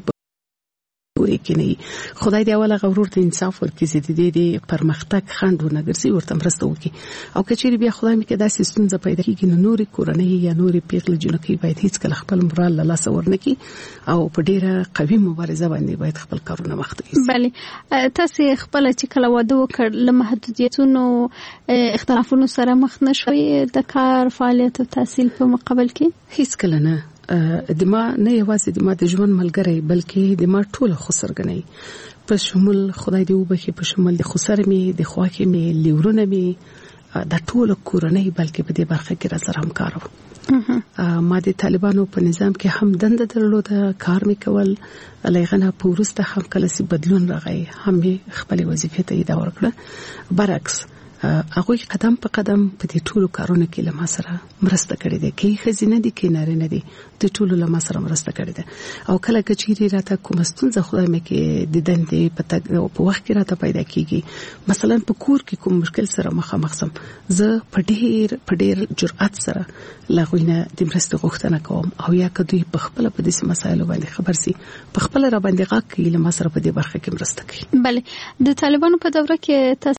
ورې کینی خدای دې اوله غوړور ته انصاف ورکړي چې دې دې پرمختګ خند ونګرځي ورته مرسته وکړي او کچېری بیا خدای مې کې داسې ستونزه پیدا کیږي نو نورې کورنۍ یا نورې پیغلې جنکی باید هیڅ کله خپل مرال له لاس ورنکي او په ډیره قوي مبارزه باندې باید خپل کارونه مخته یوسي. بله تاسو خپل چې کله واده وکړ له محدودیتونو اختلافونو سره مخ نشوي د کار فعالیت او تحصیل په مقابل کې هیڅ کله نه د ما نه یوازې د ما د ژوند ملګری بلکې د ما ټول خسرګنۍ په شمول خدای دې وبخي په شمول د خسر می د خواخې می لیورونه می د ټول کورنۍ بلکې په دې برخه کې را سره همکار وو. ما د طالبانو په نظام کې هم دنده درلوده کار می کول لغنه په ورسته هم کله سي بدلون راغی هم خپل وظیفه ته اداره ورکړه برعکس هغه قدم په قدم په دې ټولو کارونو کې لمه سره مرسته کړې ده کې خزینه دي کې نارینه دي د ټولو لمه سره مرسته کړې ده او کله کچېری راته کوم ستونزه خدای مې کې د دندې په تګ په وخت کې راته پیدا کیږي مثلا په کور کې کوم مشکل سره مخامخ سم زه په ډېر په ډېر جرأت سره لاغوینه د مرسته غوښتنه کوم او یا کدوې په خپل په دې مسایلو باندې خبر سي په خپل را باندې غاکې لمه سره په دې برخه کې مرسته کوي. بله د طالبانو په دوره کې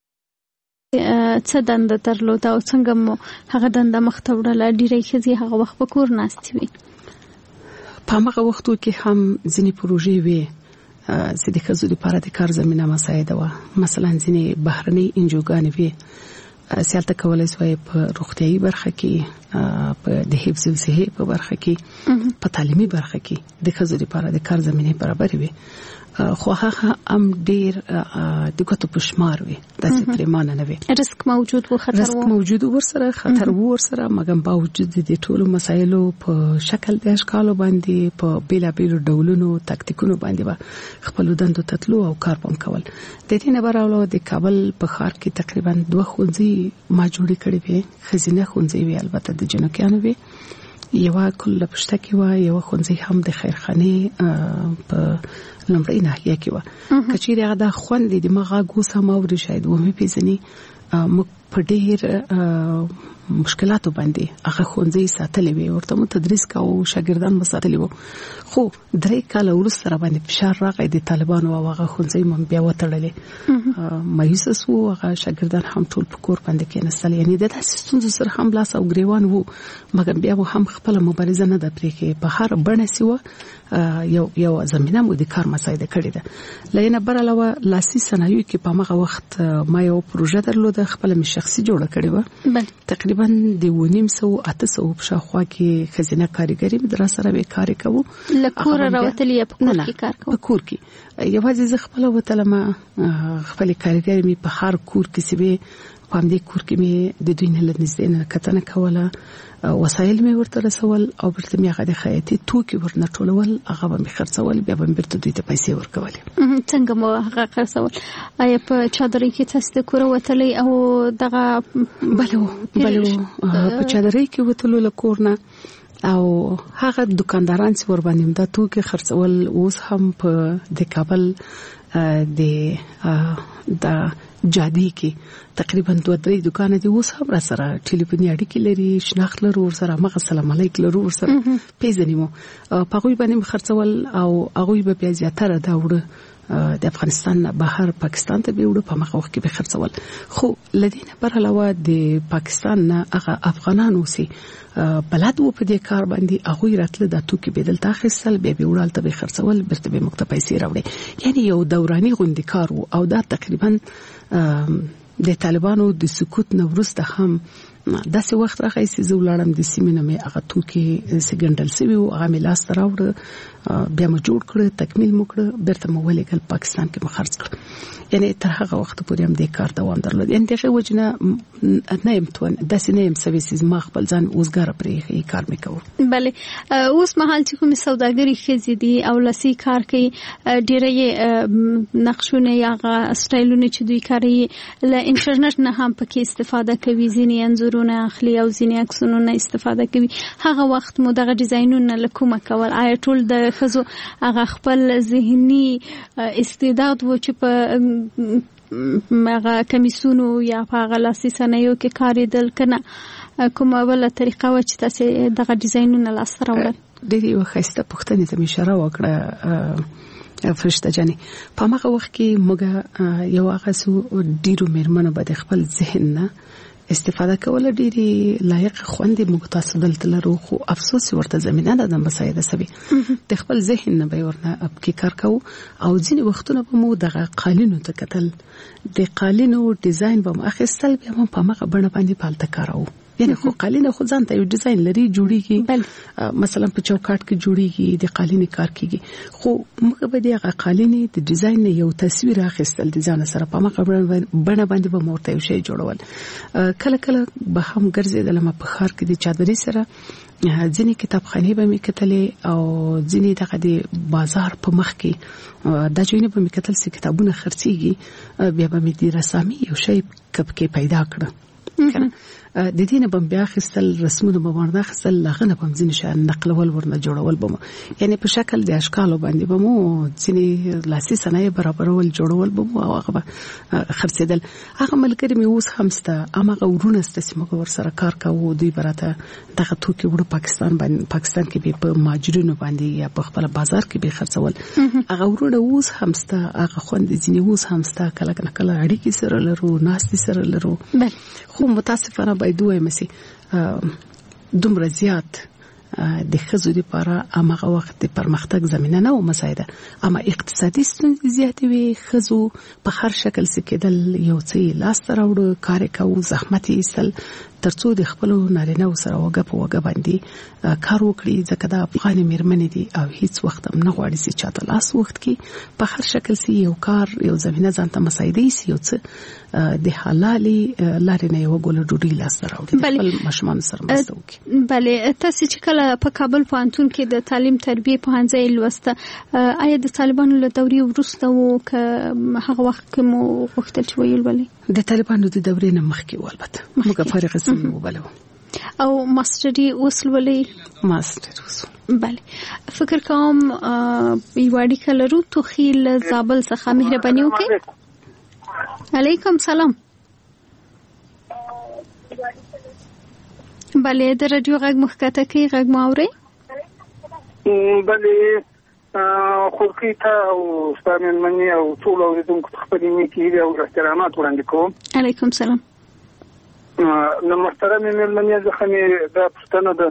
څه دنده درلوده او څنګه مو هغه دنده مخته وړله ډیری ښځې هغه وخت په کور ناستې وي په هغه وختو کې هم ځینې پروژې وي چې د ښځو لپاره د کار زمینه مساعده وه مثلا ځینې بهرنۍ انجوګانې وي سیالته کولای شوی په روغتیايي برخه کې په د حفظ صحي په برخه کې په تعلیمي برخه کې د ښځو لپاره د کار زمینه برابر وي خو هغه هم ډیر د ګټو په شمار وي داسې پریمانه نه وي رسک موجود و خطر رسک موجود ورسره خطر ورسره مګم باوجود د ټولو مسایلو په شکل د اشکالو باندې په بیلا بیلو ډولونو تاکتیکونو باندې خپل دندو تطلو او کار پم کول د دې نه براولو د کابل په ښار کې تقریبا دوه ښوونځي ما جوړ کړی وي خزینه ښوونځي وي البته د جنکیانو وي یو کله پښته کې و یو ښوونځي هم د خیرخانه په لمړی ناحیه کې و کچېری هغه د خوندې د مغه ګوسه ماوري شاید و مې پیژني مخ په ډېر مشکلاتو باندې هغه ښوونځي ساتلې وي ورته مو تدریس کاوه شاګردان مساتلې وو خو درې کال وروسته را باندې فشار راغی د طالبانو او هغه ښوونځي مم بیا وتړلې مایوس وو هغه شاګردان هم ټول په کور باندې کېناستل یعنی د تاسو ستونزو سره هم لاس او ګریوان وو مګر بیا هم خپل مبارزه نه د پرې کې په هر بڼه سیوه یو یو زمينه مو د کار مساعده کړې ده لینه بر علاوه لاسي صنایع کې په هغه وخت ما یو پروژه درلوده خپل می شخصي جوړه کړې و تقریبا د ونیم سو اته سو په شاخوا کې خزینه کاریګری مې در سره به کار کوو لکور راوتلې په کور کې کار کوو په کور کې یوازې ز خپل وتلم خپل کاریګری مې په هر کور کې سبه په همدې کور کې مې د دوی نه لنځدې نه کتنه کوله، وسایل مې ورته رسول او برته مې هغه د خیاطي توکي ورنه ټولول، هغه به مې خرڅول، بیا به مې برته دوی ته پیسې ورکولې. څنګه مو هغه خرڅول؟ آیا په چادرۍ کې تاسو د کور وتلې او دغه بلو بلو په چادرۍ کې وتلو له کور نه او هغه دکانداران چې ور باندې دا توکي خرڅول اوس هم په د کابل د د جادي کې تقریبا دوه درې دکان دي، اوس هم را سره ټلیفوني اړیکې لري، شناخت لرو ور سره، مغه سلام علیک لرو ور سره پیژنیمو په غوي باندې خرڅول او هغه به بیا زیاتره دا وړه د افغانستان بهر پاکستان ته بیوړو په مخه وخت کې به خرڅول. خو لدینه پر علاوه د پاکستان نه هغه افغانانو سي بلد وو په دې کار باندې هغه راتله د توکي بدل تاخصل به بیوړل ته به خرڅول، برته به مکتب پیسې راوړي. یعنی یو دوراني غوندي کار وو او دا تقریبا د طالبانو د سکوت نه وروسته هم داسې وخت راغی چې زه ولاړم د سیمې نه مې هغه توکي سګنډل سوي وو، هغه مې لاس ته راوړه، بیا مې جوړ کړ، تکمیل مو کړ، بیرته مو ولېږل پاکستان کې مې خرڅ کړ. یعنی تر هغه وخت پورې هم دې کار دوام درلود. یعنی دغه وجنه نه يم توان داسې نه يم سوي چې ما خپل ځان اوسګار پرې کار مې کوم. بله اوس مهال چې کوم سوداګری خزي دي او لسی کار کوي، ډېرې نقشونه یا سټایلونه چې دوی کوي له انټرنیټ نه هم پکې استفاده کوي، ځینې انځورونه اخلي او ځینې عکسونه نه استفاده کوي. هغه وخت مو دغه ډیزاینونه لکومه کول؟ آیا ټول د خزو هغه خپل ذهني استعداد و چې په مغه کمیسونو یا په غلاسي سنیو کې کاریدل کنه کومه بل طریقه و چې تاسو دغه ډیزاینونه لاس راوړل؟ ډېری وخت پښتنې ته اشاره وکړه فرشته جاني. په هغه وخت کې موږ یو هغه سو ډیرو مېرمنو به خپل ذهن نه استفاده کوله، ډېری لایق خوندې موږ تاسو دلته لرو، خو افسوس ورته زمينه نه ده مساعده سوي. د خپل ذهن نه به ورنه اب کې کار کوو او ځینې وختونه به مو دغه قالینو ته کتل، د قالینو ډیزاین به مو اخیستل، بیا هم په هغه بڼه باندې پالته کارو. یعنی خو قالینه خو ځان ته یو ډیزاین لري، جوړیږي، مثلا په چوکاټ کې جوړیږي، د قالینې کار کیږي، خو موږ به د قالینې د ډیزاین یو تصویر اخیستل د ځان سره په هغه بڼه باندې به مورته یو شی جوړول. کله کله به هم ګرځیدل ما په خار کې د چادرې سره، ځینې کتابخانه به مې کتلې او ځینې دغه د بازار په مخ کې دا جوینه به مې کتل چې کتابونه خرڅيږي، بیا به مې د رسامي یو شی کپ کې پیدا کړ. د دې نه بم بیا خپل رسمونه به ورنه خپل لغنه بم ځین شان نقلول ورنه جوړول بم، یعنی په شکل د اشکالو باندې بم ځینې لاسي صنایع برابرول جوړول بم او هغه خرڅیدل. هغه ملګری مې اوس همسته هغه ورونه ستاسو موږ ور سره کار کوو، دوی براته دغه توکي وړو پاکستان باندې پاکستان کې به په ماجرونو باندې یا په خپل بازار کې به خرڅول. هغه ورونه اوس همسته هغه خوند ځینې اوس همسته کله کله اړیکې سره لرو، ناس دي سره لرو. خو متاسفانه باید وایم چې دومره زیات د خزو لپاره هغه وخت د پرمختګ زمينه نه و مساعده، اما اقتصادي ستونزې زیاتې وي. خزو په هر شکل سکیدل یو څه لاس راوړو، کار کوي، زحمت یې سل ترڅو د خپل نارینه سره وګه په وګه باندې کار وکړي، ځکه دا افغان مېرمنې دي او هیڅ وخت هم نه غواړي چې چاته لاس وخت کې په هر شکل سي یو کار یو زمينه ځانته مساعده سي، یو څه د حلالي لارې نه یو ګول ډوډۍ لاس راوړي خپل ماشومان سره مرسته وکړي. بله تاسو چې کله په کابل پوهنتون کې د تعلیم تربیه پوهنځي لوسته، آیا د طالبانو له دورې وروسته وو که هغه وخت کې مو وختل چې ویل ولې؟ د طالبانو د دورې نه مخکې ولبته موږ فارغ سم وبلو او ماستري وسولې ماستر وسول. بله فکر کوم یو اړیکه لرو تو خیل زابل څخه، مهرباني وکړئ. علیکم سلام. بله د رادیو غږ مخکته کې غږ ماوري. بله خورخي ته او ستامن منی او ټول اوریدونکو خپل نیکی او احترامات وړاندې کوم. علیکم سلام. نو محترم مېلمنې ځخه مې دا پښتنه ده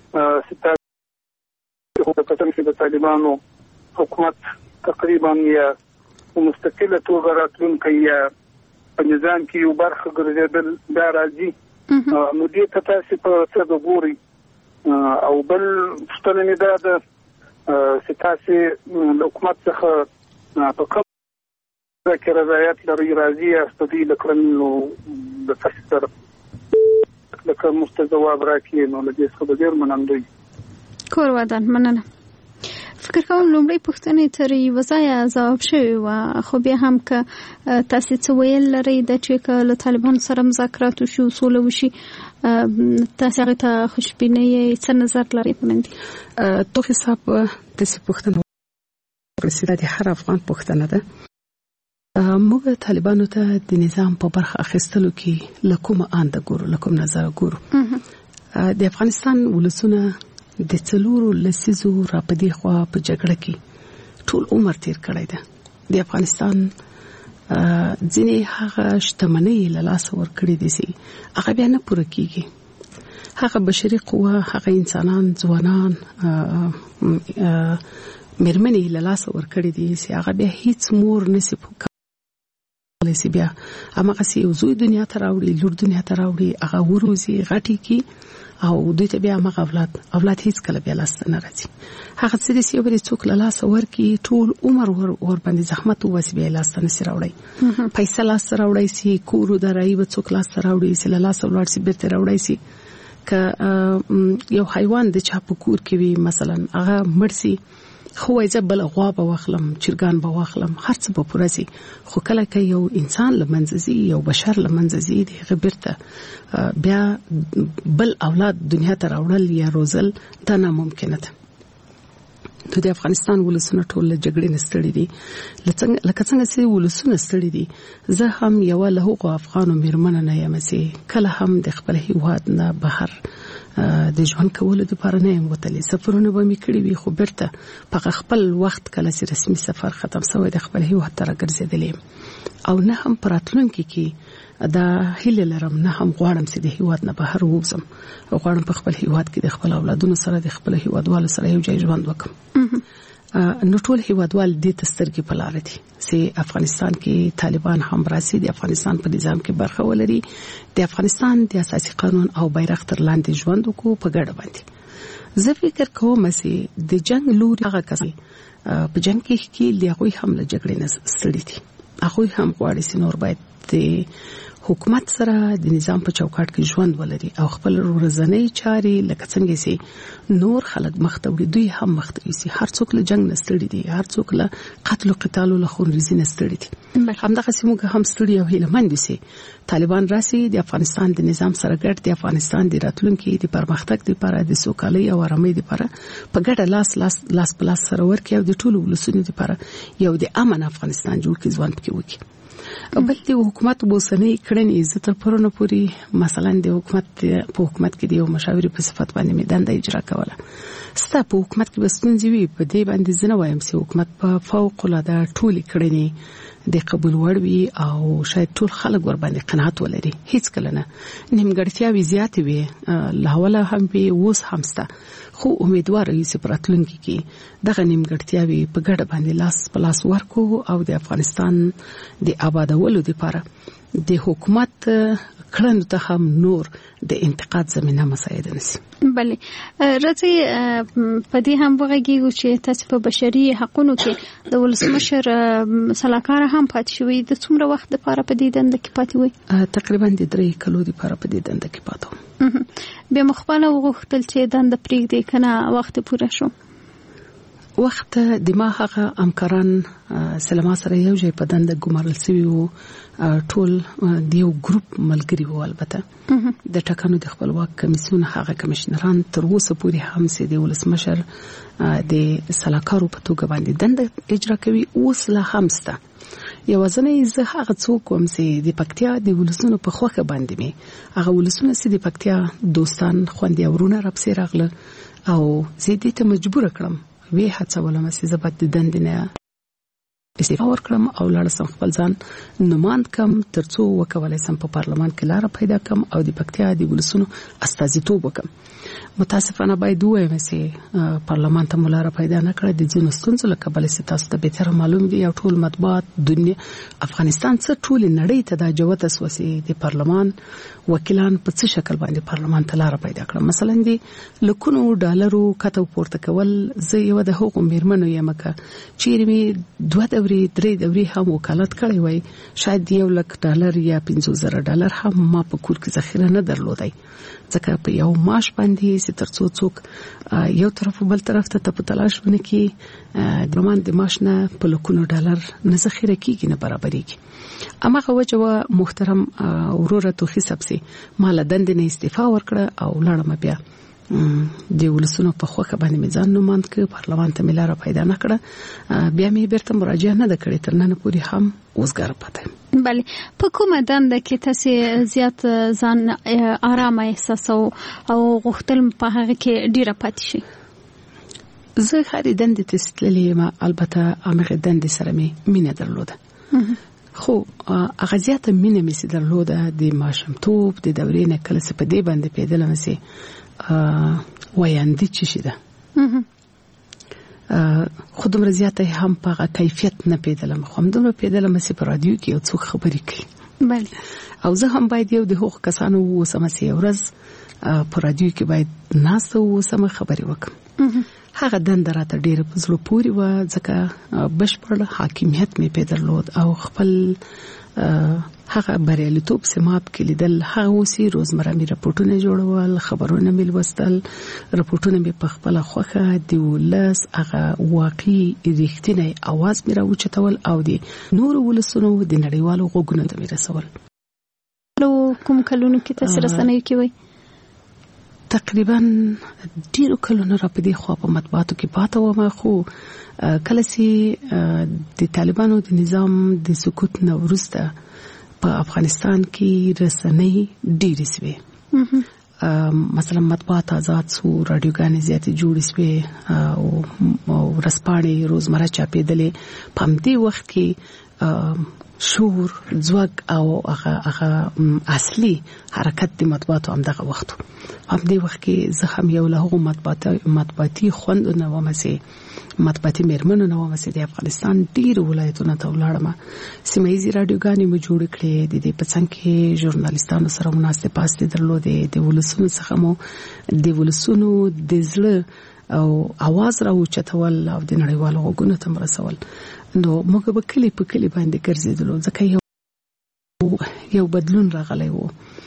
چې په پاتم کې د طالبانو حکومت تقریبا یا مستقله توګه راتلونکي یا په نظام کې یو برخه ګرځېدل دا راځي. نو دې ته تاسو په څه د ګوري او بل پښتنه مې دا ده چې تاسو د حکومت څخه په کوم ذکر رضایت لري راځي استدی لکرنو د تاسو سره لکه مستجواب راکړي نو له دې څخه ډېر منندوی. کور ودان مننه. فکر کوم لومړی پوښتنې تر یوه ځایه ځواب شوې وه، خو بیا هم که تاسې څه ویل لرئ د چې که له طالبانو سره مذاکرات وشي سوله وشي تاسې هغې ته خوشبینۍ څه نظر لرئ پوهنندي؟ توخي صاحب داسې پوښتنه وکړه دا د هر افغان پوښتنه ده. موږ طالبانو ته د نظام په برخه اخیستلو کې له کومه انده ګورو، له کوم نظره ګورو. د افغانستان ولسونه د څلورو لسیزو را په دې خوا په جګړه کې ټول عمر تیر کړی ده. د افغانستان ځینې هغه شتمنۍ له لاسه ورکړي دي چې هغه بیا نه پوره کیږي. هغه بشري قوه، هغه انسانان، ځوانان، مېرمنې له لاسه ورکړي دي چې هغه بیا هیڅ مور نشي کولی چې بیا هماغسې یو زوی دنیا ته راوړي، لور دنیا ته راوړي، هغه وروزي غټي کی او دوی ته بیا هغه اولاد اولاد هیڅ کله بیا لاسته نه راځي. هغه څه دي چې یو بل څوک له لاسه ورکړي ټول عمر ور باندې زحمت وباسي بیا لاسته نشي راوړي. پیسې لاسته راوړي سي، کور درایي به څوک لاسته راوړي چې له لاسه ولاړ سي بیرته راوړي سي. که یو حیوان د چا په کور کې وي مثلا هغه مړ سي، خو ایزه بل غوا به واخلم، چرګان به واخلم، هر څه به پوره سي. خو کله که یو انسان لمنځي، یو بشر لمنځي دی غبرته بیا بل اولاد دنیا ته راوړل یا روزل دا ناممکنه ده. نو د افغانستان ولسونه ټول له جګړې نه ستړي دي، لکه څنګه چې ولسونه ستړي دي. زه هم یوه له هغو افغانو مېرمنه نه یم چې کله هم د خپل هیواد نه بهر د ژوند کولو لپاره نه یم وتلې. سفرونه به مې کړي وي، خو بیرته په خپل وخت کله چې رسمي سفر ختم شوی د خپل هیواد ته راګرځېدلې او نه هم په راتلونکي کې دا هیله لرم، نه هم غواړم چې د هیواد نه بهر ووځم. غواړم په خپل هیواد کې د خپل اولادونو سره د خپل هیوادوالو سره یو ځای ژوند وکړم. نو ټول هیوادوال دې ته سترګې په لاره دي چې افغانستان کې طالبان هم راسي، د افغانستان په نظام کې برخه ولري، د افغانستان د اساسي قانون او بیرغ تر لاندې ژوند وکړو په ګډه باندې. زه فکر کوم چې د جنگ لوري هغه کسان په جنگ کې لیاغوي هم له جګړې نه ستړي دي. هغه هم غواړي چې نور باید د حکومت سره د نظام په چوکاټ کې ژوند ولري او خپل ورځنی چاري لکه څنګه چې نور خلک مخته وړي دوی هم مخته وي. هر څوک له جنگ نه ستړي دي، هر څوک له قتل او قتال له خونریزي نه ستړي دي. همدغه سیمه هم ستړي او هیلمن دي چې طالبان راسي د افغانستان د نظام سره ګډ د افغانستان د راتلونکي د پرمختګ لپاره د سوکالۍ او آرامۍ لپاره په ګډه لاس لاس لاس په لاس سره ورکړي او د ټولو ولسونو لپاره یو د امن افغانستان جوړ کړي، ځوان پکې وکړي. بل د حکومت بوسنۍ کړنې زه تر پرونه پورې مثلا د حکومت په حکومت کې د یو مشاورې په صفت باندې مې دنده اجرا کوله. ستا په حکومت کې بس ستونزې وي، په دې باندې زه نه وایم چې حکومت په فوق العاده ټولې کړنې د قبول وړ وي او شاید ټول خلک ور باندې قناعت ولري. هیڅ کله نه نیمګړتیاوې زیاتې وي، لاوله هم وي، اوس هم شته، خو امیدوار یو چې راتلونکي کې دغه نیمګړتیاوې په ګډه باندې لاس په لاس ورکو او د افغانستان د آبادولو لپاره د حکومت کړنو ته هم نور د انتقاد زمينه مساعده نشي. بله راځي په دې هم وغږیږو چې تاسو په بشري حقوقو کې د ولسمشر سلاکار هم پاتې شوې. د څومره وخت لپاره په دې دنده کې پاتې وي؟ تقریبا د درې کلو لپاره په دې دنده کې پاتې وم. بیا مخبانه وغوښتل چې دنده پرېږدي کنه وخت پوره شو؟ وخت د ما هغه همکاران سلام سره یو ځای په دنده ګمارل شوی وو، ټول د یو ګروپ ملګری وو. البته د ټاکنو د خپلواک کمیسیون هغه کمشنران تر اوسه پورې هم سي د ولسمشر د سلاکارو په توګه باندې دنده اجرا کوي. اوس لا هم سته یو ځنې زه هغه څوک وم چې د پکتیا د ولسونو په خوخه باندې مې هغه ولسونه چې د پکتیا دوستان خوندې ورونه رابسې راغله او زه دې ته مجبور کړم وی هڅه ولم چې زبد د دندنه استعفا ورکړم او لاړ سم خپل ځان نماند کم ترڅو وکولای سم په پارلمان کې لار پیدا کم او د پکتیا د ولسونو استازیتوب وکم. متاسفانه باید وایم چې پارلمان ته ملاره پیدا نه کړه د ځینو ستونزو له کبله چې تاسو ته به تر معلوم دي او ټول مطبوعات دنیا افغانستان څخه ټول نړۍ ته د جوته سوسي د پارلمان وکیلان په څه شکل باندې پارلمان ته لار پیدا کړه. مثلا دي لکونو ډالرو کته پورته کول. زه یو د حقوق میرمنو یم که چیرې می دوه دورې درې دورې هم وکالت کړی وای شاید یو لک ډالر یا پنځه زره ډالر هم ما په کور کې ذخیره نه درلودای ځکه په یو معاش باندې چې ترڅو څوک یو طرف بل طرف ته په تلاش ونه کې د مان د معاش نه په لکونو ډالر نه ذخیره کیږي نه برابرېږي اما غوجه محترم ورور توخي سبسي مال دند نه استعفا ورکړه او لاړم بیا د ولسونو په خوخه باندې میزان نوماند ک پارلمان ته ملاره پیدا نکړه بیا مې بیرته مراجعه نه کړې تر نن پورې هم اوسګار پته بله په کومه دنده کې تاسو زیات ځان آرام احساسو او غوښتل په هغه کې ډیره پاتې شي زه هرې دندې ته ستللې ما البته هغه دندې سره مې مینه درلوده خو هغه زیاته مینه مې سي درلوده د ماشومتوب د دورې نه کله څه په دې باندې پیدا لمسي وایاندې چې شي ده خودم رضایت هم په کیفیت نه پیدلم خو هم دومره پیدلم چې په رادیو کې یو څوک خبرې کوي بله او زه هم باید یو د هغو کسانو ووسم چې یو ورځ په رادیو کې باید ناسته ووسم خبرې وکړم هغه دنده راته ډېره په زړه پورې وه ځکه بشپړ حاکمیت مې پې درلود او خپل هغه بریالیتوب سماب کې لیدل هغه اوسې روزمره مې راپورټونه جوړول خبرونه مې لوستل راپورټونه مې په خپله خوښه د ولس هغه واقعي رښتینی اواز مې راوچتول او د نورو ولسونو د نړیوالو غوږونو ته مې رسول کوم کلونو کې تاسو رسنیو کې وای تقریبا ډیرو کلونو را په دې خوا په مطبوعاتو کې پاته ومه خو کله چې د طالبانو د نظام د سقوط نه وروسته په افغانستان کې رسنۍ ډیرې سوې مثلا مطبوعات آزاد سو رادیوګانې زیاتې جوړې سوې او ورځپاڼې روزمره چاپېدلې په همدې وخت کې شور ځواک او هغه هغه اصلي حرکت د مطبوعاتو همدغه وخت هم دې وخت کې زه هم یو له هغو مطبوعاتي خوندو نه وم چې مطبوعاتي میرمنو نه وم چې د افغانستان ډېرو ولایتونو ته ولاړم سیمه ییزې راډیوګانې مو جوړې کړې د دې په څنګ کې ژورنالیستانو سره مو ناستې پاستې درلودې د ولسونو څخه مو د ولسونو د زړه او اواز راوچتول او د نړیوالو غوږونو ته رسول نو موږ به کلی په کلی باندې ګرځېدلو ځکه یو یو بدلون راغلی و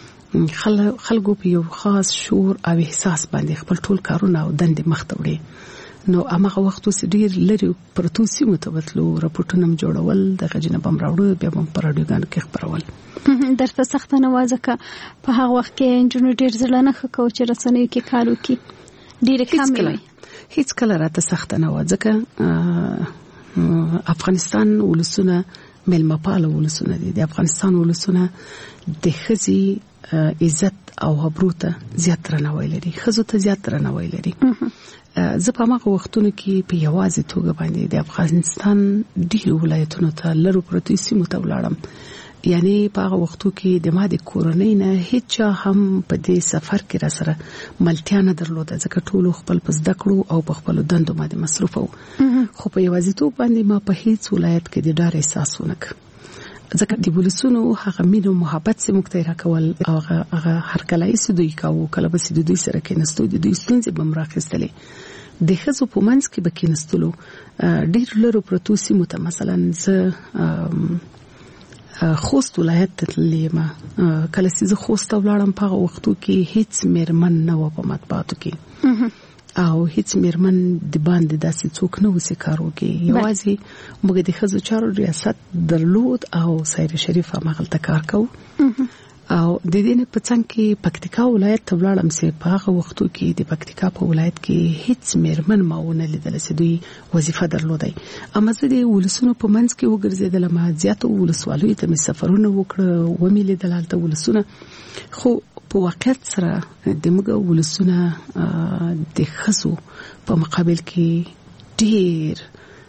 خلکو په یو خاص شعور او احساس باندې خپل ټول کارونه او دندې مخته وړي نو هغه وخت اوس ډېر لري پرتو سیمو ته وتلو راپورټونه م جوړول دغه جنب هم راوړو بیا هم په راډیوګانو کې خپرول درته سخته نه وه ځکه په هغه وخت کې نجونو ډېر زړه نه ښه کوه چې رسنیو کې کار وکړي ډېرې کمې وي هیڅ کله راته سخته نه وه ځکه افغانستان ولسونه ملمپاله ولسونه دي د افغانستان ولسونه د ښځې عزت او ابرو ته زیات درناوی لري ښځو ته زیات درناوی لري زه په هغه وختونو کې په یوازې توګه باندې د افغانستان ډېرو ولایتونو ته لرو پرتو سیمو ته ولاړم یعنی په هغه وختو کې د ما د کورنۍ نه هیڅ هم په دې سفر کې را سره ملتیا نه درلوده ځکه ټولو خپل په زده کړو او په خپلو دندو باندې مصروف وو خو په یوازیتوب باندې ما په هیڅ ولایت کې د ډار احساس ونه کړ ځکه د ولسونو هغه مینه او محبت چې موږ ته راکول او هغه هر کله یې دوی کاوه کله به د دوی سره کېناستو د دوی ستونزې به م راخیستلې د ښځو په منځ کې به کېناستلو ډېر لرو پرتو سیمو ته مثلا زه خوست ولایت ته تللې یم کله چې زه خوست ته ولاړم په هغه وختو کې هیڅ میرمن نه وه په مطبوعاتو کې او هیڅ میرمن د باندې داسې څوک نه و چې کار وکړي یوازې موږ د ښځو چارو ریاست درلود او سایر شریف هماغلته کار کوو او د دې نه په څنګ کې پکتیکا ولایت ته ولاړم چې په هغه وختو کې د پکتیکا په ولایت کې هیڅ میرمن ما ونه لیدله چې دوی وظیفه درلودی اما زه د ولسونو په منځ کې وګرځېدلم ما زیاتو ولسوالیو ته مې سفرونه وکړه ومې لیدل هلته ولسونه خو په واقعیت سره د موږ ولسونه د ښځو په مقابل کې ډېر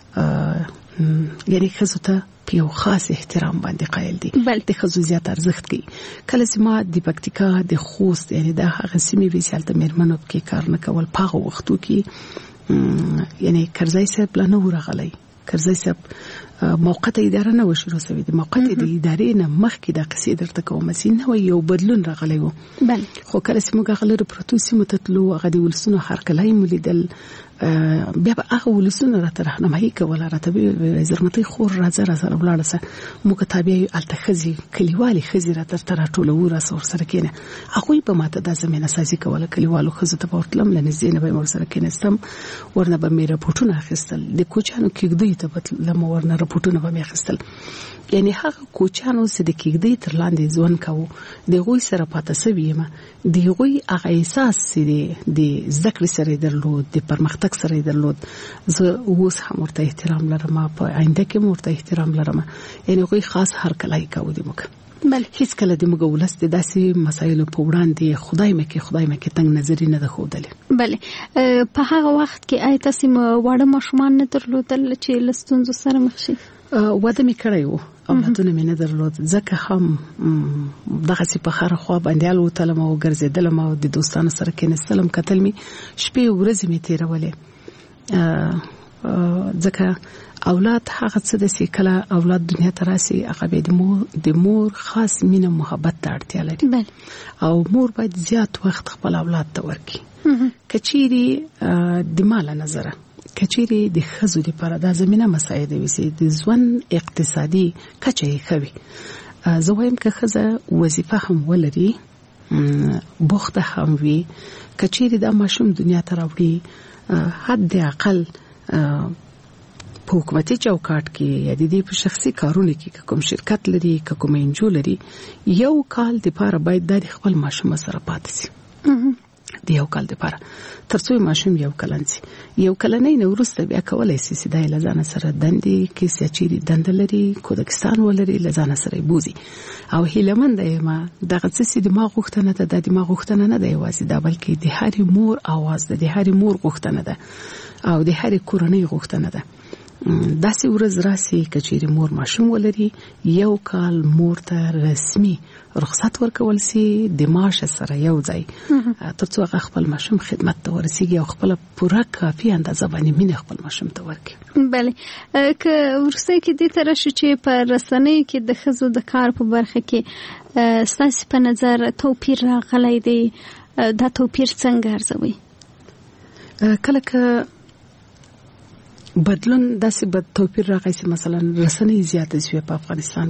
یعنی ښځو ته په یو خاص احترام باندې قایل دي د ښځو زیات ارزښت کوي کله چې ما د پکتیکا د خوست یعنی د هغه سیمې وې چې هلته میرمنو کې کار نه کول په هغه وختو کې یعنی کرزی صاحب لا نه و راغلی کرزی صاحب موقته اداره نه و شروع شوې د موقته د ادارې نه مخکې د قصې درته کوم چې نو یو بدلون راغلی و بله خو کله چې موږ هغه لرو پرتو سیمو ته تلو هغه د ولسونو هرکلی مو لیدل بیا به هغه ولسونه راته راهنمایي کوله راته به زرمتي خور راځه را سره ولاړه سه موږ تابع الته خزي کلیوالي خزي راته تر ټولو را سره کینه هغه په ماته د زمينه سازي کوله کلیوالو خزه ته ورتلم لنځ نه به مر سره کینستم ورنه به مې راپورټونه اخیستل د کوچانو کېږدي ته به لم ورنه راپورټونه به مې اخیستل یعنی هغه کوچانو چې د کېږدي تر لاندې ځوان کاوه دغه سره پاتې سوي ما دغه هغه احساس چې د ذکر سره درلود د پرمختګ سره درلود زه اوس هم ورته احترام لرم په آینده کې ورته احترام لرم یعنی هغه خاص هر کله کوي د موږ بل هیڅ کله د موږ ولست داسې مسایل په وړاندې خدای مکه خدای مکه تنگ نظر نه خوده بله په هغه وخت کې آیت سیم وړه مشمان نه درلودل چې لستونزو سره مخ شي واده می کړی وو اولادونه مې نه درلود ځکه هم دغه سي په خره خو باندې الو تلم او ګرځیدلم او د دوستانو سره کېنستلم کتل می شپې ورځې می تیرولې ځکه اولاد هغه څه د سیکله اولاد دنیا ته راسي هغه به د مور د مور خاص مینه محبت ته اړتیا لري او مور باید زیات وخت خپل اولاد ته ورکړي کچيري د مال نظر کچيري د خزو لپاره د زمينه مساعد وي د ځوان اقتصادي کچې خوي زویم که خزه وظیفه هم ولري بوخته هم وي کچيري د ماشوم دنیا ته راوړي حد اقل په حکومتي چوکاټ کې یا د دې په شخصي کارونه کې کوم شرکت لري کوم انجو لري یو کال د لپاره باید د خپل ماشوم سره پاتې شي د یو کال لپاره ترڅو ماشوم یو کلنسي یو کلنې نو ورسته بیا کولای شي چې د لزانه سره دندې کې سچيري دند لري کودکستان ولري لزانه سره بوزي او هیلمن دی ما دغه څه د ما غوښتنه ده د ما غوښتنه نه دی واسي دا بلکې د هر مور आवाज ده د هر مور غوښتنه ده او د هر کورنۍ غوښتنه ده داسې ورځ راسي کچېری مور ماشوم ولري یو کال مور ته رسمي رخصت ورکول سي د معاش سره یو ځای ترڅو هغه خپل ماشوم خدمت ته ورسیږي او خپل پوره کافي اندازه باندې مینه خپل ماشوم ته ورکړي بله که ورسې کې د تر شي چې په رسنۍ کې د خزو د کار په برخه کې ستاسو په نظر توپیر راغلی دی دا توپیر څنګه ارزوي کله که بدلون داسې بد توپیر راغی چې مثلا رسنۍ زیاتې شوې په افغانستان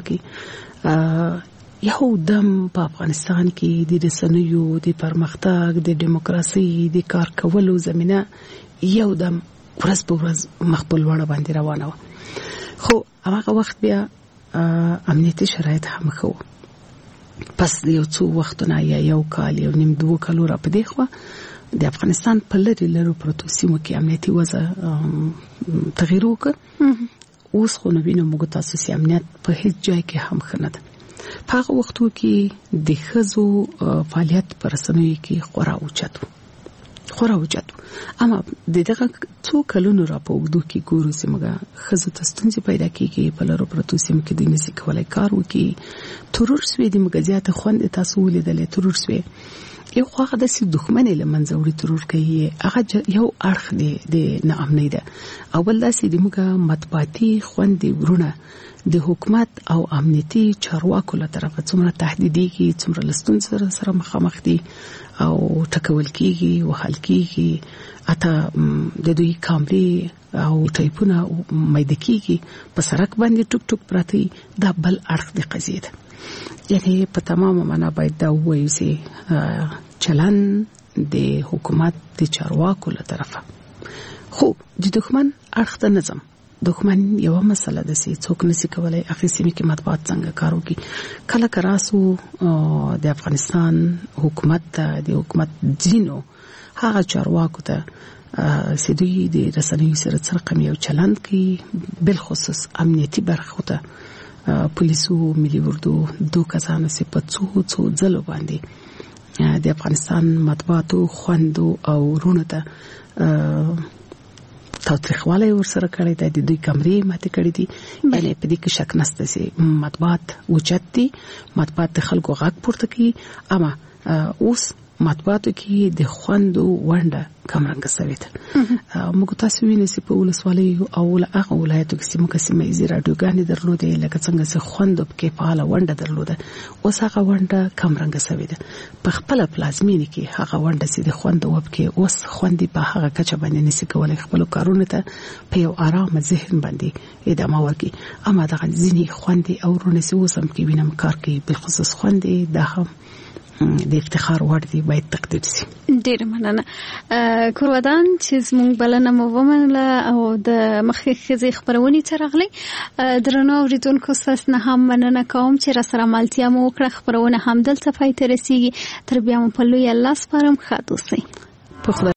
کې یو دم په افغانستان کې د رسنیو د پرمختګ د دیموکراسي د کار کولو زمينه یو دم ورځ په ورځ مخبل وړه باندې روانه و خو هغه وخت بیا امنیتي شرایط هم خو پس یو څو وختونه یا یو کال یو نیم دوه کال را پدې خو د افغانستان په لری لرو پروتو سیمو کې امنیتي وضع تغیر وکړ اوس خو نو وینم موږ تاسو سي امنیت په هیڅ ځای کې هم خنه ده په هغه وختو کې د خزو فعالیت پر رسنیو کې خورا اوچتو خورا اوچتو اما د دغه څو کلونو را په وګړو کې ګورو چې موږ خزو ته ستونزې پیدا کیږي په لرو پروتو سیمو کې د نسی کولای کار وکي ترور سوي د مګزيات خوند تاسو ولیدلې ترور سوي یو خواغه د سي دښمنۍ لمنځه وړي ترور کوي هغه یو اړخ دی د ناامنۍ ده او بل داسې د موږ مطبوعاتي خوندې ورونه د حکومت او امنیتي چارواکو له طرفه څومره تهدیدي کی څومره لستون سره سره مخامخ دي او ټکول کیږي وهل کیږي اته د دوی کامري او ټایپونه مېد کیږي په سرک باندې ټوک ټوک پراته دا بل اړخ دی قضیه ده یعنی په تمامه معنا باید دا وایي چې چلن د حکومت د چارواکو له طرفه خو د دښمن اړخ ته نظم دښمن یو مسله ده چې څوک نشي کولای اخی سیمه کې مطبوعات څنګه کارو کی کله کراسو د افغانستان حکومت ته د حکومت دینو هغه چارواکو ته سیدوی د رسنیو سره څرقم یو چلند کی بل خصوص امنیتي برخه ته پولیسو ملي وردو دوه کسانو سي په څو څو ځلو باندې د افغانستان مطبوعاتو خوندو او رونه ته تاوتریخوالی ورسره کړی دی د دوی کمرې ماته کړې دي یعنی په دې کې شک نشته چې مطبوعات اوچت دي مطبوعات د خلکو غږ پورته کوي اما اوس مطبوعاتو کې د خوندو ونده کمرنګ سوي ده موږ تاسو وینئ چې په ولسوالۍ او هغه ولایتو کې موږ سیمه ییزې راډیوګانې درلودې لکه څنګه چې خوند کې فعاله ونډه درلوده اوس هغه ونډه کم رنګه شوې ده په خپل پلازمینه کې هغه ونډه چې د خوند وب کې اوس خوندې په هغه کچه باندې نشي کولای خپل کارونه ته په یو آرام ذهن باندې ادامه ورکړي اما دغه ځینې خوندې او رونه چې اوس هم کې وینم کار کوي بالخصوص خوندې دا هم د افتخار وړ دی باید تقدیر شي. ډیر مننه کورودان چې زموږ بلنه مو ومنله او د مخکې ښځې خبرونې ته راغلې درنو اورېدونکو ستاسو نه هم مننه کوم چې راسره مالتیا مو وکړه خبرونه هم دلته پای ته رسیږي تر بیا مو په لوی الله سپارم ښاد اوسئ.